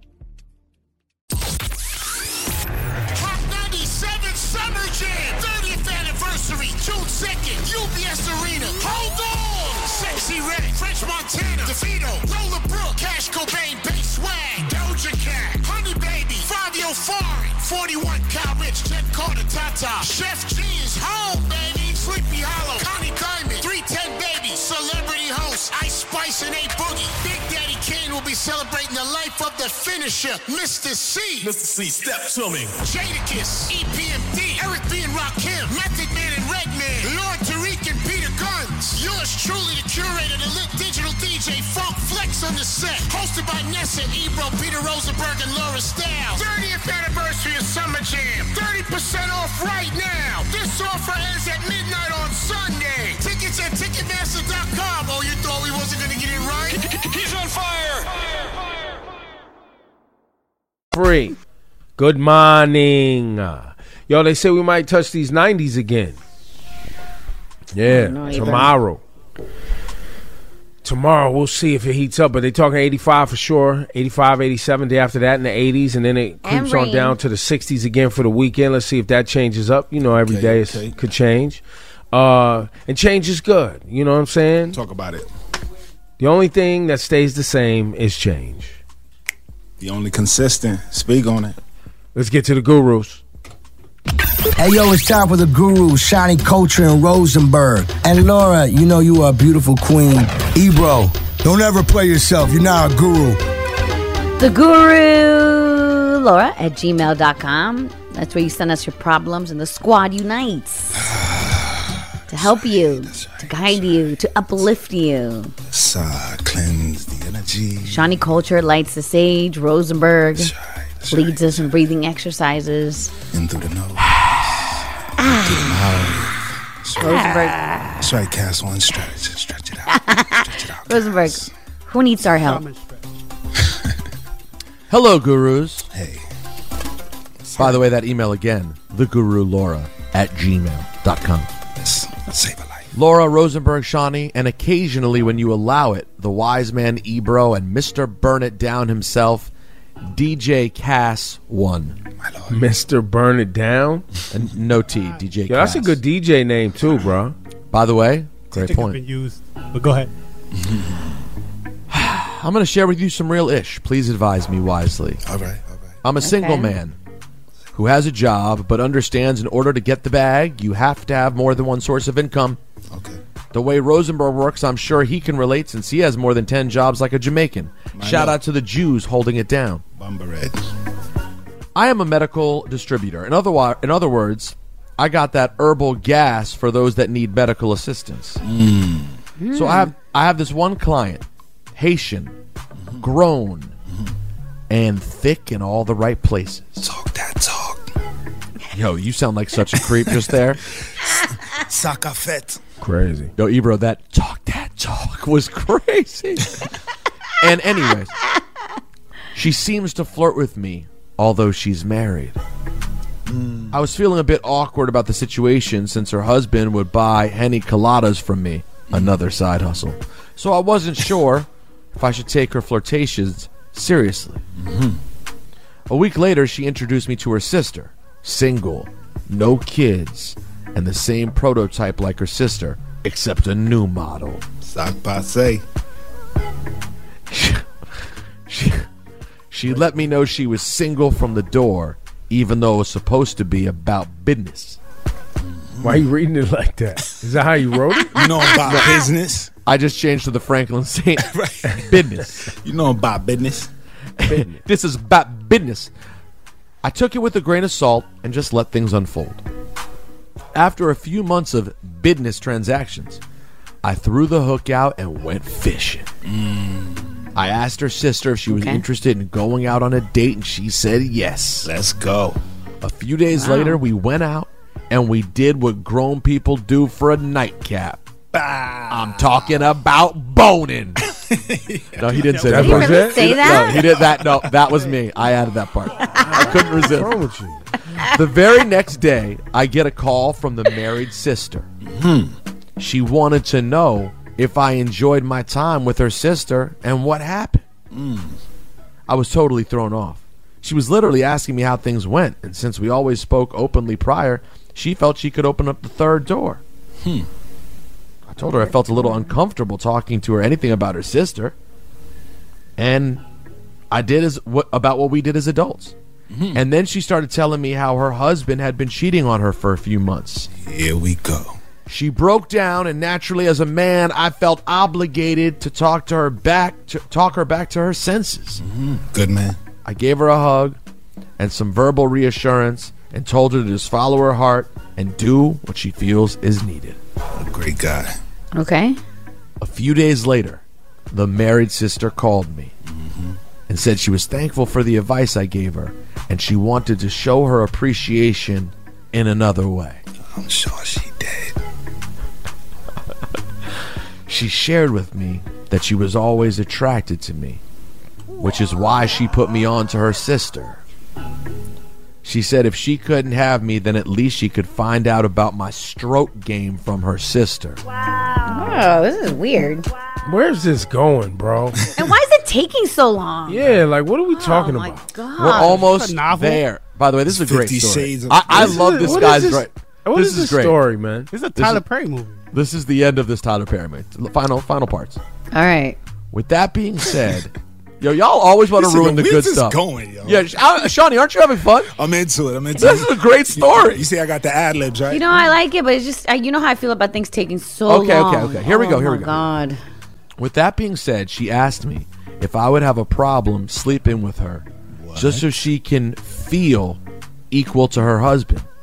Hot ninety-seven Summer Jam, thirtieth anniversary, June second, U B S Arena. Hold on! Sexy Red, French Montana, DeVito, Roller Brook, Cash Cobain, Bass Swag, Doja Cat, Honey Baby, Fabio Foreign, forty-one Cal Rich, Jet Carter, Tata, Chef G is home, baby, Sleepy Hollow, Connie Diamond, three ten Baby, Celebrity Host, Ice Spice and A Boogie. Big Daddy Kane will be celebrating the life of the finisher, Mister C. Mister C, step to me. Jadakiss, E P M D, Eric B. and Rakim, Method Man and Redman, Lord Tariq and Peter Guns. Yours truly, the curator, the lit digital D J, Funk Flex on the set. Hosted by Nessa, Ebro, Peter Rosenberg, and Laura Stiles. thirtieth anniversary of Summer Jam. thirty percent off right now. This offer ends at midnight on Sunday. Tickets at Ticketmaster dot com. Oh, you thought we wasn't going to get it right? He's on fire. Free. Good morning. Yo, they say we might touch these nineties again. Yeah, No, tomorrow. Tomorrow, we'll see if it heats up. But they're talking eighty-five for sure. eighty-five, eighty-seven. Day after that in the eighties. And then it And creeps on rain. down to the sixties again for the weekend. Let's see if that changes up. You know, every Okay, day is- okay. could change. Uh, and change is good. You know what I'm saying? Talk about it. The only thing that stays the same is change. The only consistent. Speak on it. Let's get to the gurus. Hey, yo, it's time for the guru, Shani Culture and Rosenberg. And Laura, you know you are a beautiful queen. Ebro, don't ever play yourself. You're not a guru. The Guru Laura at gmail dot com. That's where you send us your problems, and the squad unites to help you, to guide you, to uplift you. Let's uh, cleanse the energy. Shawnee Culture lights the sage. Rosenberg leads us in breathing exercises. In through the nose. Ah. Through the mouth. That's right. Rosenberg. That's right, cast one stretch. Stretch it out. Stretch it out. Rosenberg, who needs our help? Hello, gurus. Hey. By the way, that email again, thegurulaura at gmail dot com. Let's, let's save a life. Laura, Rosenberg, Shawnee, and occasionally, when you allow it, the wise man Ebro and Mister Burn It Down himself, D J Cass one. Mister Burn It Down? And no T, D J Yeah, Cass. that's a good D J name too, bro. By the way, great It's point. been used, but go ahead. I'm going to share with you some real ish. Please advise me wisely. All right, all right. I'm a single Okay. man who has a job but understands in order to get the bag, you have to have more than one source of income. Okay. The way Rosenberg works, I'm sure he can relate since he has more than ten jobs like a Jamaican. My Shout love. out to the Jews holding it down. Bumba Red. I am a medical distributor. In other, wa- in other words, I got that herbal gas for those that need medical assistance. Mm. So I have I have this one client, Haitian, grown, and thick in all the right places. Talk that talk. Yo, you sound like such a creep just there. Sakafet. Crazy. Yo, Ebro, that talk that talk was crazy. And anyways, she seems to flirt with me, although she's married. I was feeling a bit awkward about the situation since her husband would buy Henny Coladas from me, another side hustle. So I wasn't sure if I should take her flirtations seriously. A week later, she introduced me to her sister, single, no kids, and the same prototype like her sister, except a new model. Sac passe. She, she let me know she was single from the door, even though it was supposed to be about business. Why are you reading it like that? Is that how you wrote it? You know about business. I just changed to the Franklin Saint business. You know about business. This is about business. I took it with a grain of salt and just let things unfold. After a few months of business transactions, I threw the hook out and went fishing. I asked her sister if she was Okay. interested in going out on a date, and she said yes. Let's go. A few days Wow. later, we went out and we did what grown people do for a nightcap. I'm talking about boning. No, he didn't say Did that. he part. really say He- that? No, he did that. No, that was me. I added that part. I couldn't resist. What's wrong with you? The very next day, I get a call from the married sister. She wanted to know if I enjoyed my time with her sister and what happened. I was totally thrown off. She was literally asking me how things went, and since we always spoke openly prior, she felt she could open up the third door. Hmm. I told her I felt a little uncomfortable talking to her anything about her sister, and I did as what about what we did as adults. And then she started telling me how her husband had been cheating on her for a few months. Here we go. She broke down, and naturally, as a man, I felt obligated to talk to her back, to talk her back to her senses. Good man. I gave her a hug and some verbal reassurance, and told her to just follow her heart and do what she feels is needed. A great guy. Okay. A few days later, the married sister called me and said she was thankful for the advice I gave her, and she wanted to show her appreciation in another way. I'm sure she did. She shared with me that she was always attracted to me, which is why she put me on to her sister. She said if she couldn't have me, then at least she could find out about my stroke game from her sister. Oh, this is weird. Where's this going, bro? And why is it taking so long? Yeah, like what are we talking my about? God. We're almost a novel? there. By the way, this is a great Fifty story. Shades of- I, I This love is- this what guy's is this- right. what this is this great. story, man? This is a This Tyler is- Perry movie. This is the end of this Tyler Perry movie. Final, final parts. All right. With that being said, yo, y'all always want to Listen, ruin the where's good this stuff. going, yo? Yeah, Sh- uh, Shawnee, aren't you having fun? I'm into it. I'm into This it. is a great story. You, you see, I got the ad libs, right? You know, I like it, but it's just, I, you know how I feel about things taking so Okay, long. okay, okay. Here we Oh, go, here my we go. God. With that being said, she asked me if I would have a problem sleeping with her just so she can feel equal to her husband.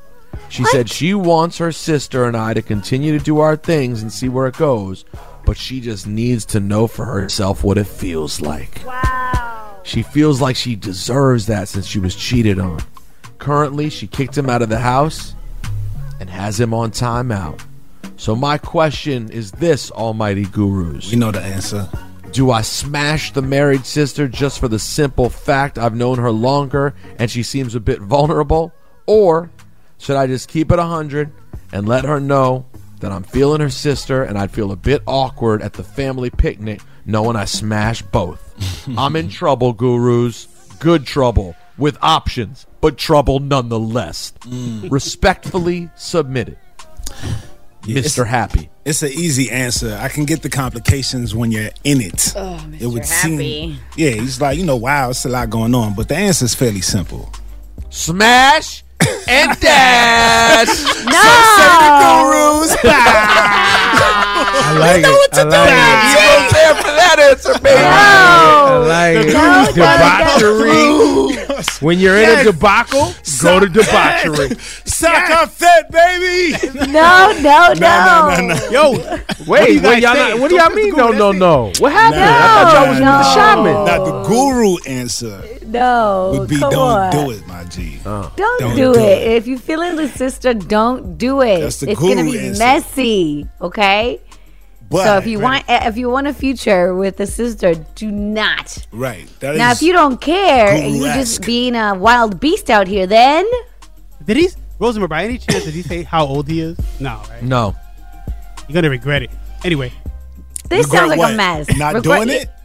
She said she wants her sister and I to continue to do our things and see where it goes, but she just needs to know for herself what it feels like. Wow. She feels like she deserves that since she was cheated on. Currently, she kicked him out of the house and has him on timeout. So my question is this, almighty gurus. You know the answer. Do I smash the married sister just for the simple fact I've known her longer and she seems a bit vulnerable? Or should I just keep it one hundred and let her know that I'm feeling her sister and I'd feel a bit awkward at the family picnic knowing I smashed both? I'm in trouble, gurus. Good trouble. With options, but trouble nonetheless. Mm. Respectfully submitted. Yeah, Mister it's, Happy. It's an easy answer. I can get the complications when you're in it. Oh, Mister It would Happy. seem, yeah, he's like, you know, wow, it's a lot going on. But the answer is fairly simple. Smash and dash. No. So say the gurus. I like know it. what to I do. like it. You was there for that answer, baby. I like it. No, Debauchery. When you're in a debacle, go to debauchery. Sucker fit, baby. No, no, no. No, no, no, no. Yo, wait, do you wait, guys y'all think? not, what do y'all Don't mean? go No, to no, that no. What happened? No, I thought y'all was no. with the shaman. Now the guru answer No, would be come don't on. do it, my G. Uh, Don't, Don't do, do it. it. If you're feeling the sister, don't do it. That's the it's gonna guru be answer. messy, okay? But, so if you want, if you want a future with the sister, do not. right. That Now, is if you don't care and you guru-esque. just being a wild beast out here, then Did he, Rosenberg, by any chance, did he say how old he is? No, right? No. You're going to regret it. Anyway. this Regret sounds like what? a mess. Not Regret- doing it?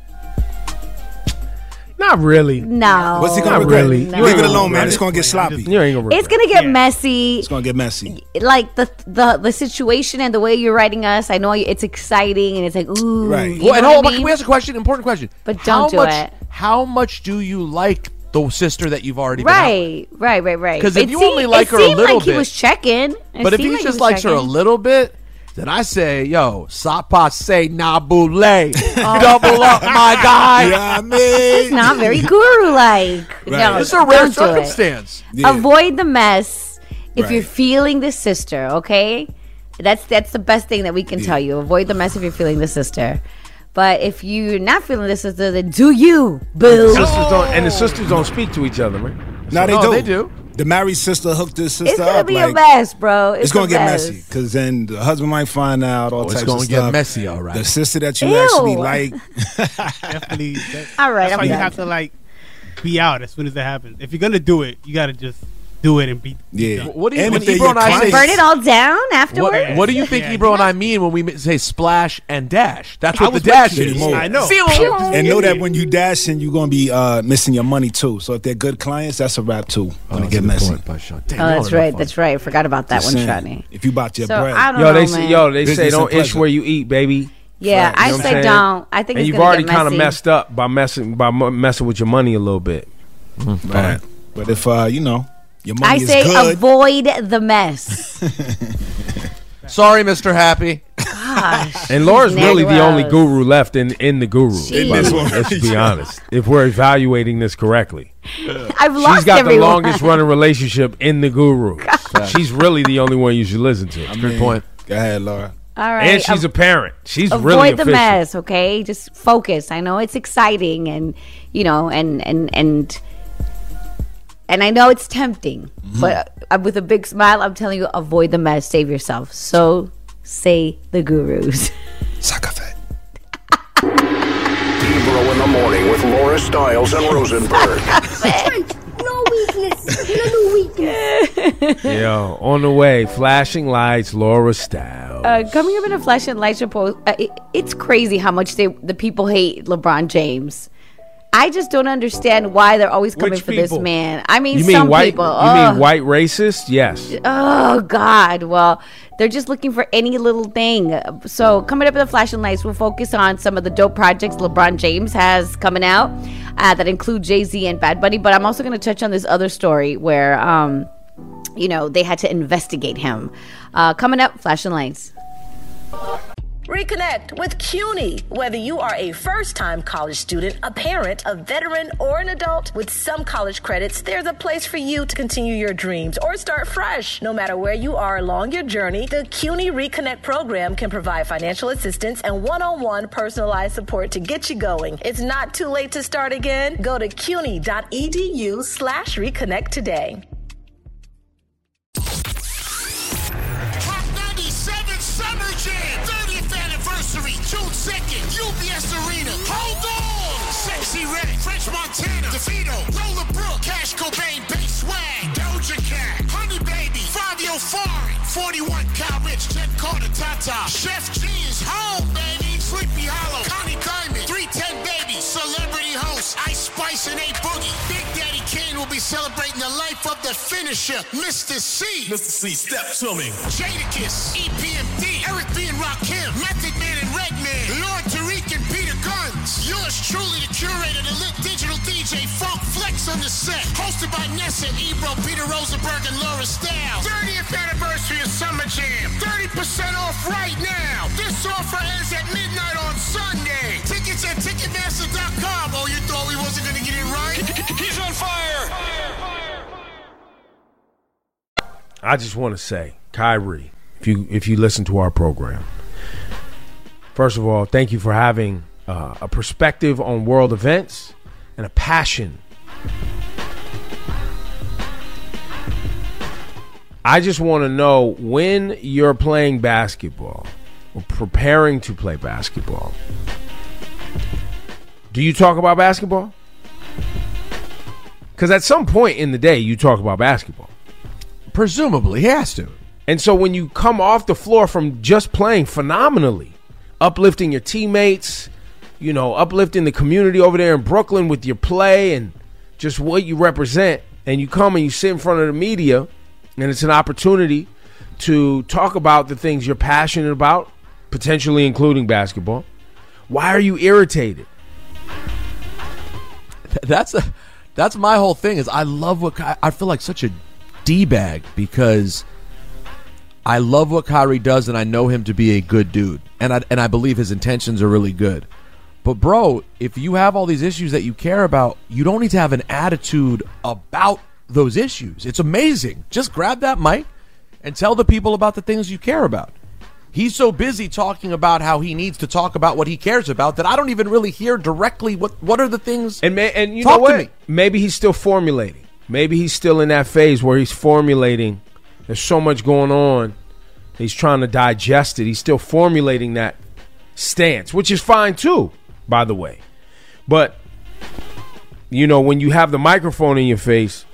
Not really. No. What's he gonna Not regret? really. No. You Leave ain't it gonna alone, man. regret It's it. gonna get sloppy. You ain't gonna regret It's gonna get Yeah. messy. It's gonna get messy. Like the the the situation and the way you're writing us. I know it's exciting and it's like ooh. Right. you Well, and know hold what on, I can we mean? ask a question? Important question. But how don't do much, it. How much do you like the sister that you've already been out with? Right, right, right, right. 'Cause if It you seemed- only like it her a seemed little like he bit- was checking. It But if seemed he like just was likes her a checking. little bit, then I say, yo, Sapa say nabule. Double up, my guy. Yeah, I mean, It's not very guru-like. No, It's a rare don't do it. circumstance. Yeah. Avoid the mess if Right. you're feeling the sister. Okay, that's that's the best thing that we can tell you. Avoid the mess if you're feeling the sister. But if you're not feeling the sister, then do you, boo? Sisters don't, and the sisters don't speak to each other, man. No, they No, do. they do. The married sister hooked this sister It's gonna up. be like, a mess, bro. It's, It's gonna a get mess. messy because then the husband might find out all Oh, it's types gonna of get stuff. messy, all right. The sister that you Ew. actually like, Definitely. That, All right, that's I'm why you done. have to, like, be out as soon as that happens. If you're going to do it, you got to just do it and be. yeah. What do you- And when if they're Ebro and your I say- clients- Burn it all down afterwards. What, what do you think Yeah. Ebro and I mean when we say splash and dash? That's I what the was dash with is. you. I know. And know that when you dashing, you're gonna be uh, missing your money too. So if they're good clients, that's a wrap too. When it get messy. Oh, that's right. That's right. I forgot about that Just one, saying. Shani. If you bought your So bread, I don't Yo, know, they say, man. yo, they say Business don't and ish pleasure. where you eat, baby. Yeah, You I know what I'm say saying? don't. I think and it's you've gonna already get kind of messy. messed up by messing by mu- messing with your money a little bit. right. But if uh, you know your money I is say good, avoid the mess. Sorry, Mister Happy. Gosh. And Laura's really the only Negros. guru left in in the guru. Jeez. by the way. Let's be honest. If we're evaluating this correctly, I've lost she's got everyone. the longest running relationship in the guru. She's really the only one you should listen to. I Good mean, point. Go ahead, Laura. All right. And she's a parent. She's Avoid really the official. mess, okay? Just focus. I know it's exciting and you know and and and and I know it's tempting, Mm-hmm. but uh, with a big smile, I'm telling you, avoid the mess. Save yourself. So say the gurus. Sucker fat. Ebro in the morning with Laura Stiles and Rosenberg. No weakness. No weakness. Yo, on the way, flashing lights, Laura Style. Uh, coming up in a Flash and Light report, uh, it, it's crazy how much they the people hate LeBron James. I just don't understand why they're always coming Which for this people? man. I mean, You mean some white? people. You Ugh. mean white racist? Yes. Oh God! Well, they're just looking for any little thing. So coming up in the Flash and Lights, we'll focus on some of the dope projects LeBron James has coming out uh, that include Jay-Z and Bad Bunny. But I'm also going to touch on this other story where, um, you know, they had to investigate him. Uh, coming up, Flash and Lights. Reconnect with CUNY. Whether you are a first-time college student, a parent, a veteran, or an adult, with some college credits, there's a place for you to continue your dreams or start fresh. No matter where you are along your journey, the CUNY Reconnect program can provide financial assistance and one-on-one personalized support to get you going. It's not too late to start again. Go to cuny.edu slash reconnect today. Summer Jam, thirtieth anniversary, June second, U B S Arena. Hold on! Sexy Red, French Montana, DeVito, Lola Brooke, Cash Cobain, Bass Swag, Doja Cat, Honey Baby, Fabio Foreign, forty-one Cal Rich, Jet Carter, Tata, Chef G's home, baby, Sleepy Hollow, Connie Diamond, three ten Baby, Celebrity Host, Ice Spice and A Boogie. Big Daddy Kane will be celebrating the life of the finisher, Mister C. Mister C, step to me. Jadakiss, E P M D, Eric B. and Rakim, Method Man and Redman, Lord Tariq and Peter Guns. Yours truly, the curator, the lit digital D J, Funk Flex on the set. Hosted by Nessa, Ebro, Peter Rosenberg, and Laura Stiles. thirtieth anniversary of Summer Jam. thirty percent off right now. This offer ends at midnight on Sunday. Tickets at Ticketmaster dot com. Oh, you thought we wasn't going to get it right? He's on fire. I just want to say, Kyrie, if you if you listen to our program, first of all, thank you for having uh, a perspective on world events and a passion. I just want to know, when you're playing basketball or preparing to play basketball, do you talk about basketball? Because at some point in the day, you talk about basketball. Presumably, he has to. And so when you come off the floor from just playing phenomenally, uplifting your teammates, you know, uplifting the community over there in Brooklyn with your play and just what you represent, and you come and you sit in front of the media, and it's an opportunity to talk about the things you're passionate about, potentially including basketball, why are you irritated? That's a, that's my whole thing. Is I love what Ky- I feel like such a D-bag because I love what Kyrie does, and I know him to be a good dude, and I and I believe his intentions are really good. But bro, if you have all these issues that you care about, you don't need to have an attitude about those issues. It's amazing. Just grab that mic and tell the people about the things you care about. He's so busy talking about how he needs to talk about what he cares about that I don't even really hear directly what what are the things. And may, and you Talk know what? to me. Maybe he's still formulating. Maybe he's still in that phase where he's formulating. There's so much going on. He's trying to digest it. He's still formulating that stance, which is fine too, by the way. But, you know, when you have the microphone in your face,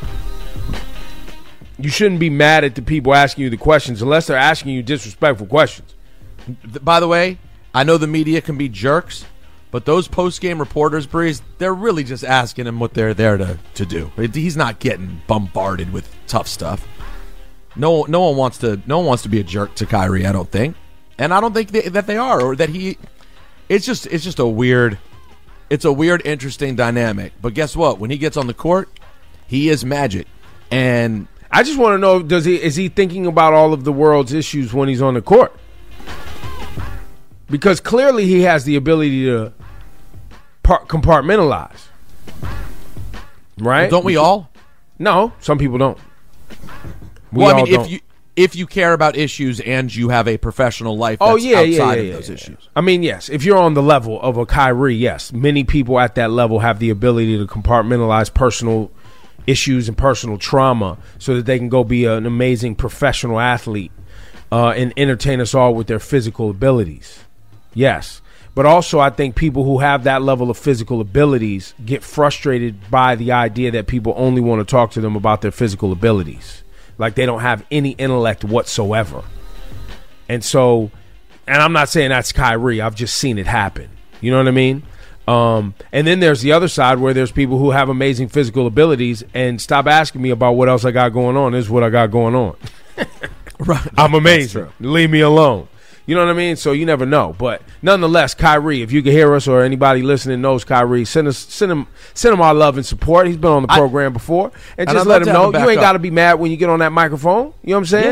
you shouldn't be mad at the people asking you the questions unless they're asking you disrespectful questions. By the way, I know the media can be jerks, but those post-game reporters, Breeze, they're really just asking him what they're there to, to do. He's not getting bombarded with tough stuff. No, no one wants to. No one wants to be a jerk to Kyrie. I don't think, and I don't think they, that they are, or that he. It's just, it's just a weird. It's a weird, interesting dynamic. But guess what? When he gets on the court, he is magic. And I just want to know: Does he is he thinking about all of the world's issues when he's on the court? Because clearly he has the ability to par- compartmentalize. Right? Well, don't we all? No, some people don't. We well, I all mean, don't. if you if you care about issues and you have a professional life that's oh, yeah, outside yeah, yeah, of yeah, those yeah. issues. I mean, yes, if you're on the level of a Kyrie, yes, many people at that level have the ability to compartmentalize personal issues and personal trauma so that they can go be an amazing professional athlete uh, and entertain us all with their physical abilities. Yes. But also, I think people who have that level of physical abilities get frustrated by the idea that people only want to talk to them about their physical abilities. Like they don't have any intellect whatsoever. And so, and I'm not saying that's Kyrie. I've just seen it happen. You know what I mean? Um, and then there's the other side where there's people who have amazing physical abilities and stop asking me about what else I got going on. This is what I got going on. Right. I'm amazing. Leave me alone. You know what I mean? So you never know. But nonetheless, Kyrie, if you can hear us or anybody listening knows Kyrie, send us, send him, send him our love and support. He's been on the program I, before, and, and just let him know you ain't got to be mad when you get on that microphone. You know what I'm saying? Yeah,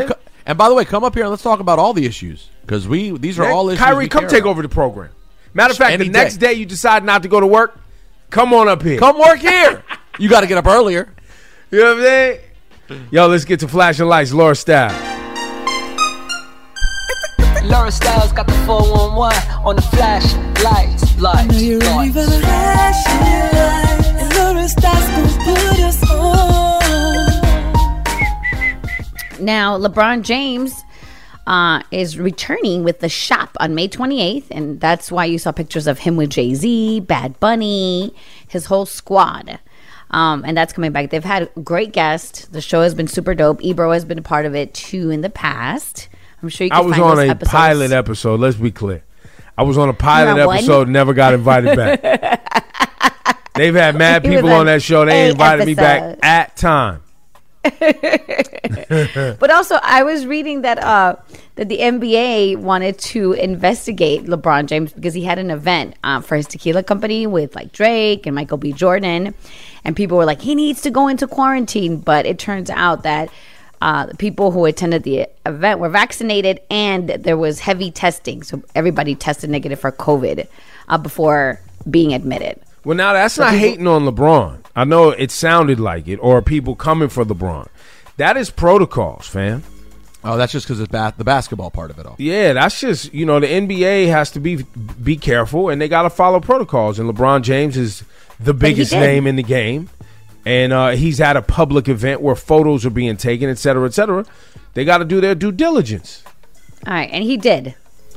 And by the way, come up here and let's talk about all the issues because we these are Man, all issues. Kyrie, we come care take about. over the program. Matter of fact, Any the next day. day you decide not to go to work, come on up here. Come work here. You got to get up earlier. You know what I'm saying? Yo, let's get to flashing lights. Laura Style. Laura Styles got the four one one on the flash lights. Lights. I know you're ready for the flashing lights. And Laura Styles gonna put us on. Now, LeBron James uh, is returning with The Shop on May twenty-eighth, and that's why you saw pictures of him with Jay-Z, Bad Bunny, his whole squad. Um, and that's coming back. They've had great guests. The show has been super dope. Ebro has been a part of it, too, in the past. I'm sure you can I was find on those a episodes. pilot episode. Let's be clear. I was on a pilot You're on episode, one? never got invited back. They've had mad He was people on on that show. They a ain't invited me back episode. at time. But also, I was reading that uh, that the N B A wanted to investigate LeBron James because he had an event uh, for his tequila company with like Drake and Michael B. Jordan, and people were like, he needs to go into quarantine. But it turns out that uh, the people who attended the event were vaccinated, and there was heavy testing, so everybody tested negative for COVID uh, before being admitted. Well, now that's So not people- hating on LeBron. I know it sounded like it, or people coming for LeBron. That is protocols, fam. Oh, that's just because it's ba- the basketball part of it all. Yeah, that's just, you know, the N B A has to be be careful, and they got to follow protocols. And LeBron James is the But he biggest did. name in the game, and uh, he's at a public event where photos are being taken, et cetera, et cetera. They got to do their due diligence. All right, and he did.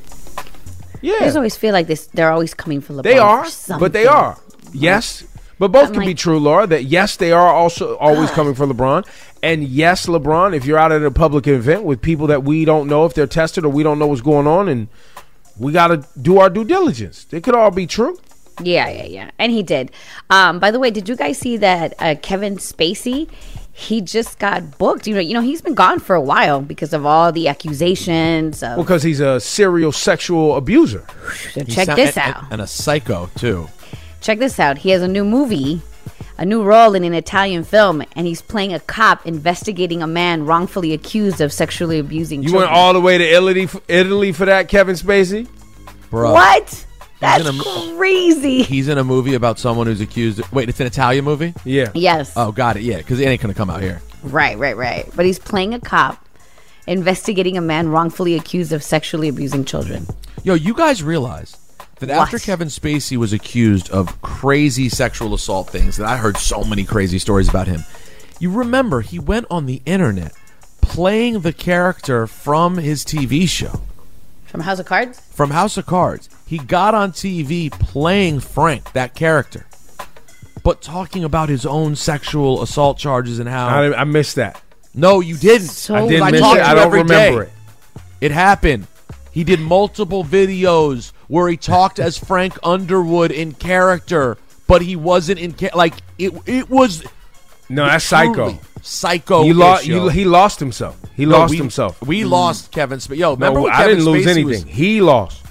Yeah. I just always feel like this. They're always coming for LeBron. They are, for but they something. are. Yes. But both I'm can be like- true, Laura, that yes, they are also always coming for LeBron. And yes, LeBron, if you're out at a public event with people that we don't know if they're tested or we don't know what's going on, and we got to do our due diligence. They could all be true. Yeah, yeah, yeah. And he did. Um, by the way, did you guys see that uh, Kevin Spacey, he just got booked? You know, you know, he's been gone for a while because of all the accusations. Of, Well, because he's a serial sexual abuser. so check this out. And a psycho, too. Check this out. He has a new movie, a new role in an Italian film, and he's playing a cop investigating a man wrongfully accused of sexually abusing You children. went all the way to Italy, Italy for that, Kevin Spacey? Bro. What? That's in a- crazy. He's in a movie about someone who's accused. Wait, it's an Italian movie? Yeah. Yes. Oh, got it. Yeah, because it ain't going to come out here. Right, right, right. But he's playing a cop investigating a man wrongfully accused of sexually abusing children. Yo, you guys realize that What? after Kevin Spacey was accused of crazy sexual assault things, that I heard so many crazy stories about him, you remember he went on the internet playing the character from his T V show. From House of Cards? From House of Cards. He got on T V playing Frank, that character, but talking about his own sexual assault charges and how... I, I missed that. No, you didn't. So I didn't I miss talk it. to I you don't every remember day. it. It happened. He did multiple videos where he talked as Frank Underwood in character, but he wasn't in cha- like it. It was No, that's truly psycho. Psycho. He, lo- he, he lost himself. He No, lost we- himself. We lost Kevin Spacey. Yo, remember No, when I Kevin didn't lose Spacey anything. was- He lost.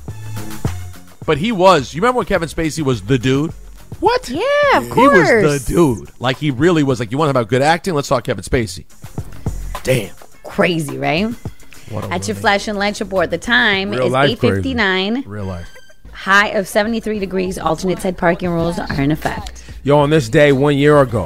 but he was. You remember when Kevin Spacey was the dude? What? Yeah, of He course. was the dude. Like he really was. Like you want to talk about good acting? Let's talk Kevin Spacey. Damn. Crazy, right? What a At your woman. flash and lunch report, the time Real is life eight fifty-nine. Real life. High of seventy-three degrees. Alternate side parking rules are in effect. Yo, on this day one year ago,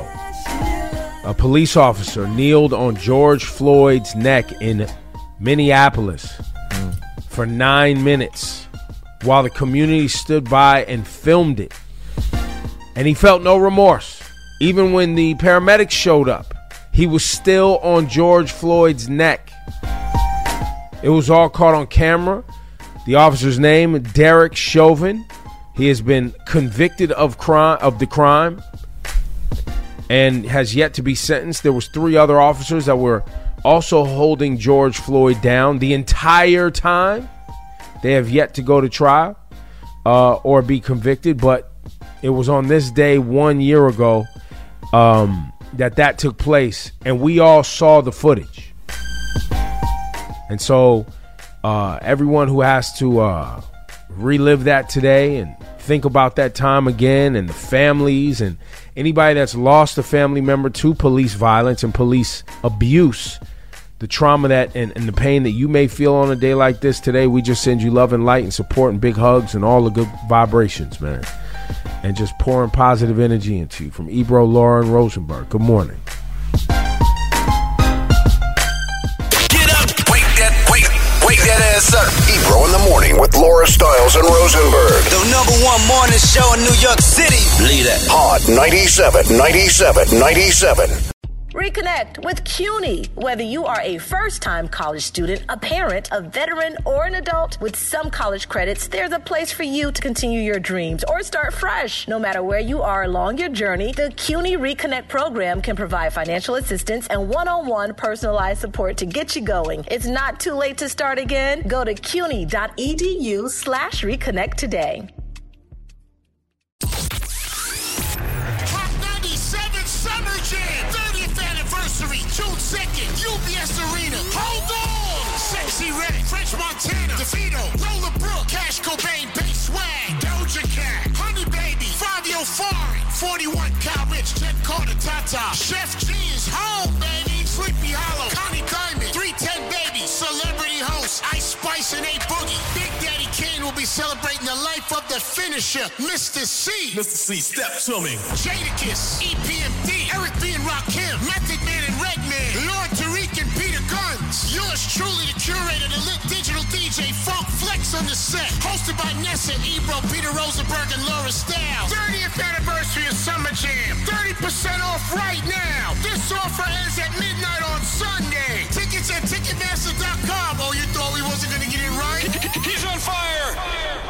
a police officer kneeled on George Floyd's neck in Minneapolis for nine minutes while the community stood by and filmed it. And he felt no remorse. Even when the paramedics showed up, he was still on George Floyd's neck. It was all caught on camera. The officer's name, Derek Chauvin. He has been convicted of crime of the crime and has yet to be sentenced. There was three other officers that were also holding George Floyd down the entire time. They have yet to go to trial uh, or be convicted, but it was on this day one year ago um, that that took place, and we all saw the footage. And so uh, everyone who has to uh, relive that today and think about that time again, and the families and anybody that's lost a family member to police violence and police abuse, the trauma that and, and the pain that you may feel on a day like this today. We just send you love and light and support and big hugs and all the good vibrations, man. And just pouring positive energy into you from Ebro, Laura, and Rosenberg. Good morning. Wake that ass up. Ebro in the morning with Laura Stiles and Rosenberg. The number one morning show in New York City. Believe that. Hot ninety-seven, ninety-seven, ninety-seven. Reconnect with CUNY. Whether you are a first-time college student, a parent, a veteran, or an adult, with some college credits, there's a place for you to continue your dreams or start fresh. No matter where you are along your journey, the CUNY Reconnect program can provide financial assistance and one-on-one personalized support to get you going. It's not too late to start again. Go to cuny.edu slash reconnect today. June second, U B S Arena. Hold on! Sexy Red, French Montana, DeVito, Lola Brooke, Cash Cobain, Bass Swag, Doja Cat, Honey Baby, Fabio Foreign, forty-one Cal Rich, Jet Carter, Tata, Chef G is home, baby, Sleepy Hollow, Connie Diamond, three ten Baby, Celebrity Host, Ice Spice and A Boogie. Big Daddy Kane will be celebrating the life of the finisher, Mister C. Mister C, step to me. Jadakiss, E P M D, Eric B and Rakim, Method Man and Redman, Lord Tariq and Peter Guns. Yours truly, the curator, the lit digital D J, Funk Flex on the set. Hosted by Nessa, Ebro, Peter Rosenberg, and Laura Stiles. thirtieth anniversary of Summer Jam. thirty percent off right now. This offer ends at midnight on Sunday. Tickets at Ticketmaster dot com. Oh, you thought we wasn't going to get it right? He's on fire.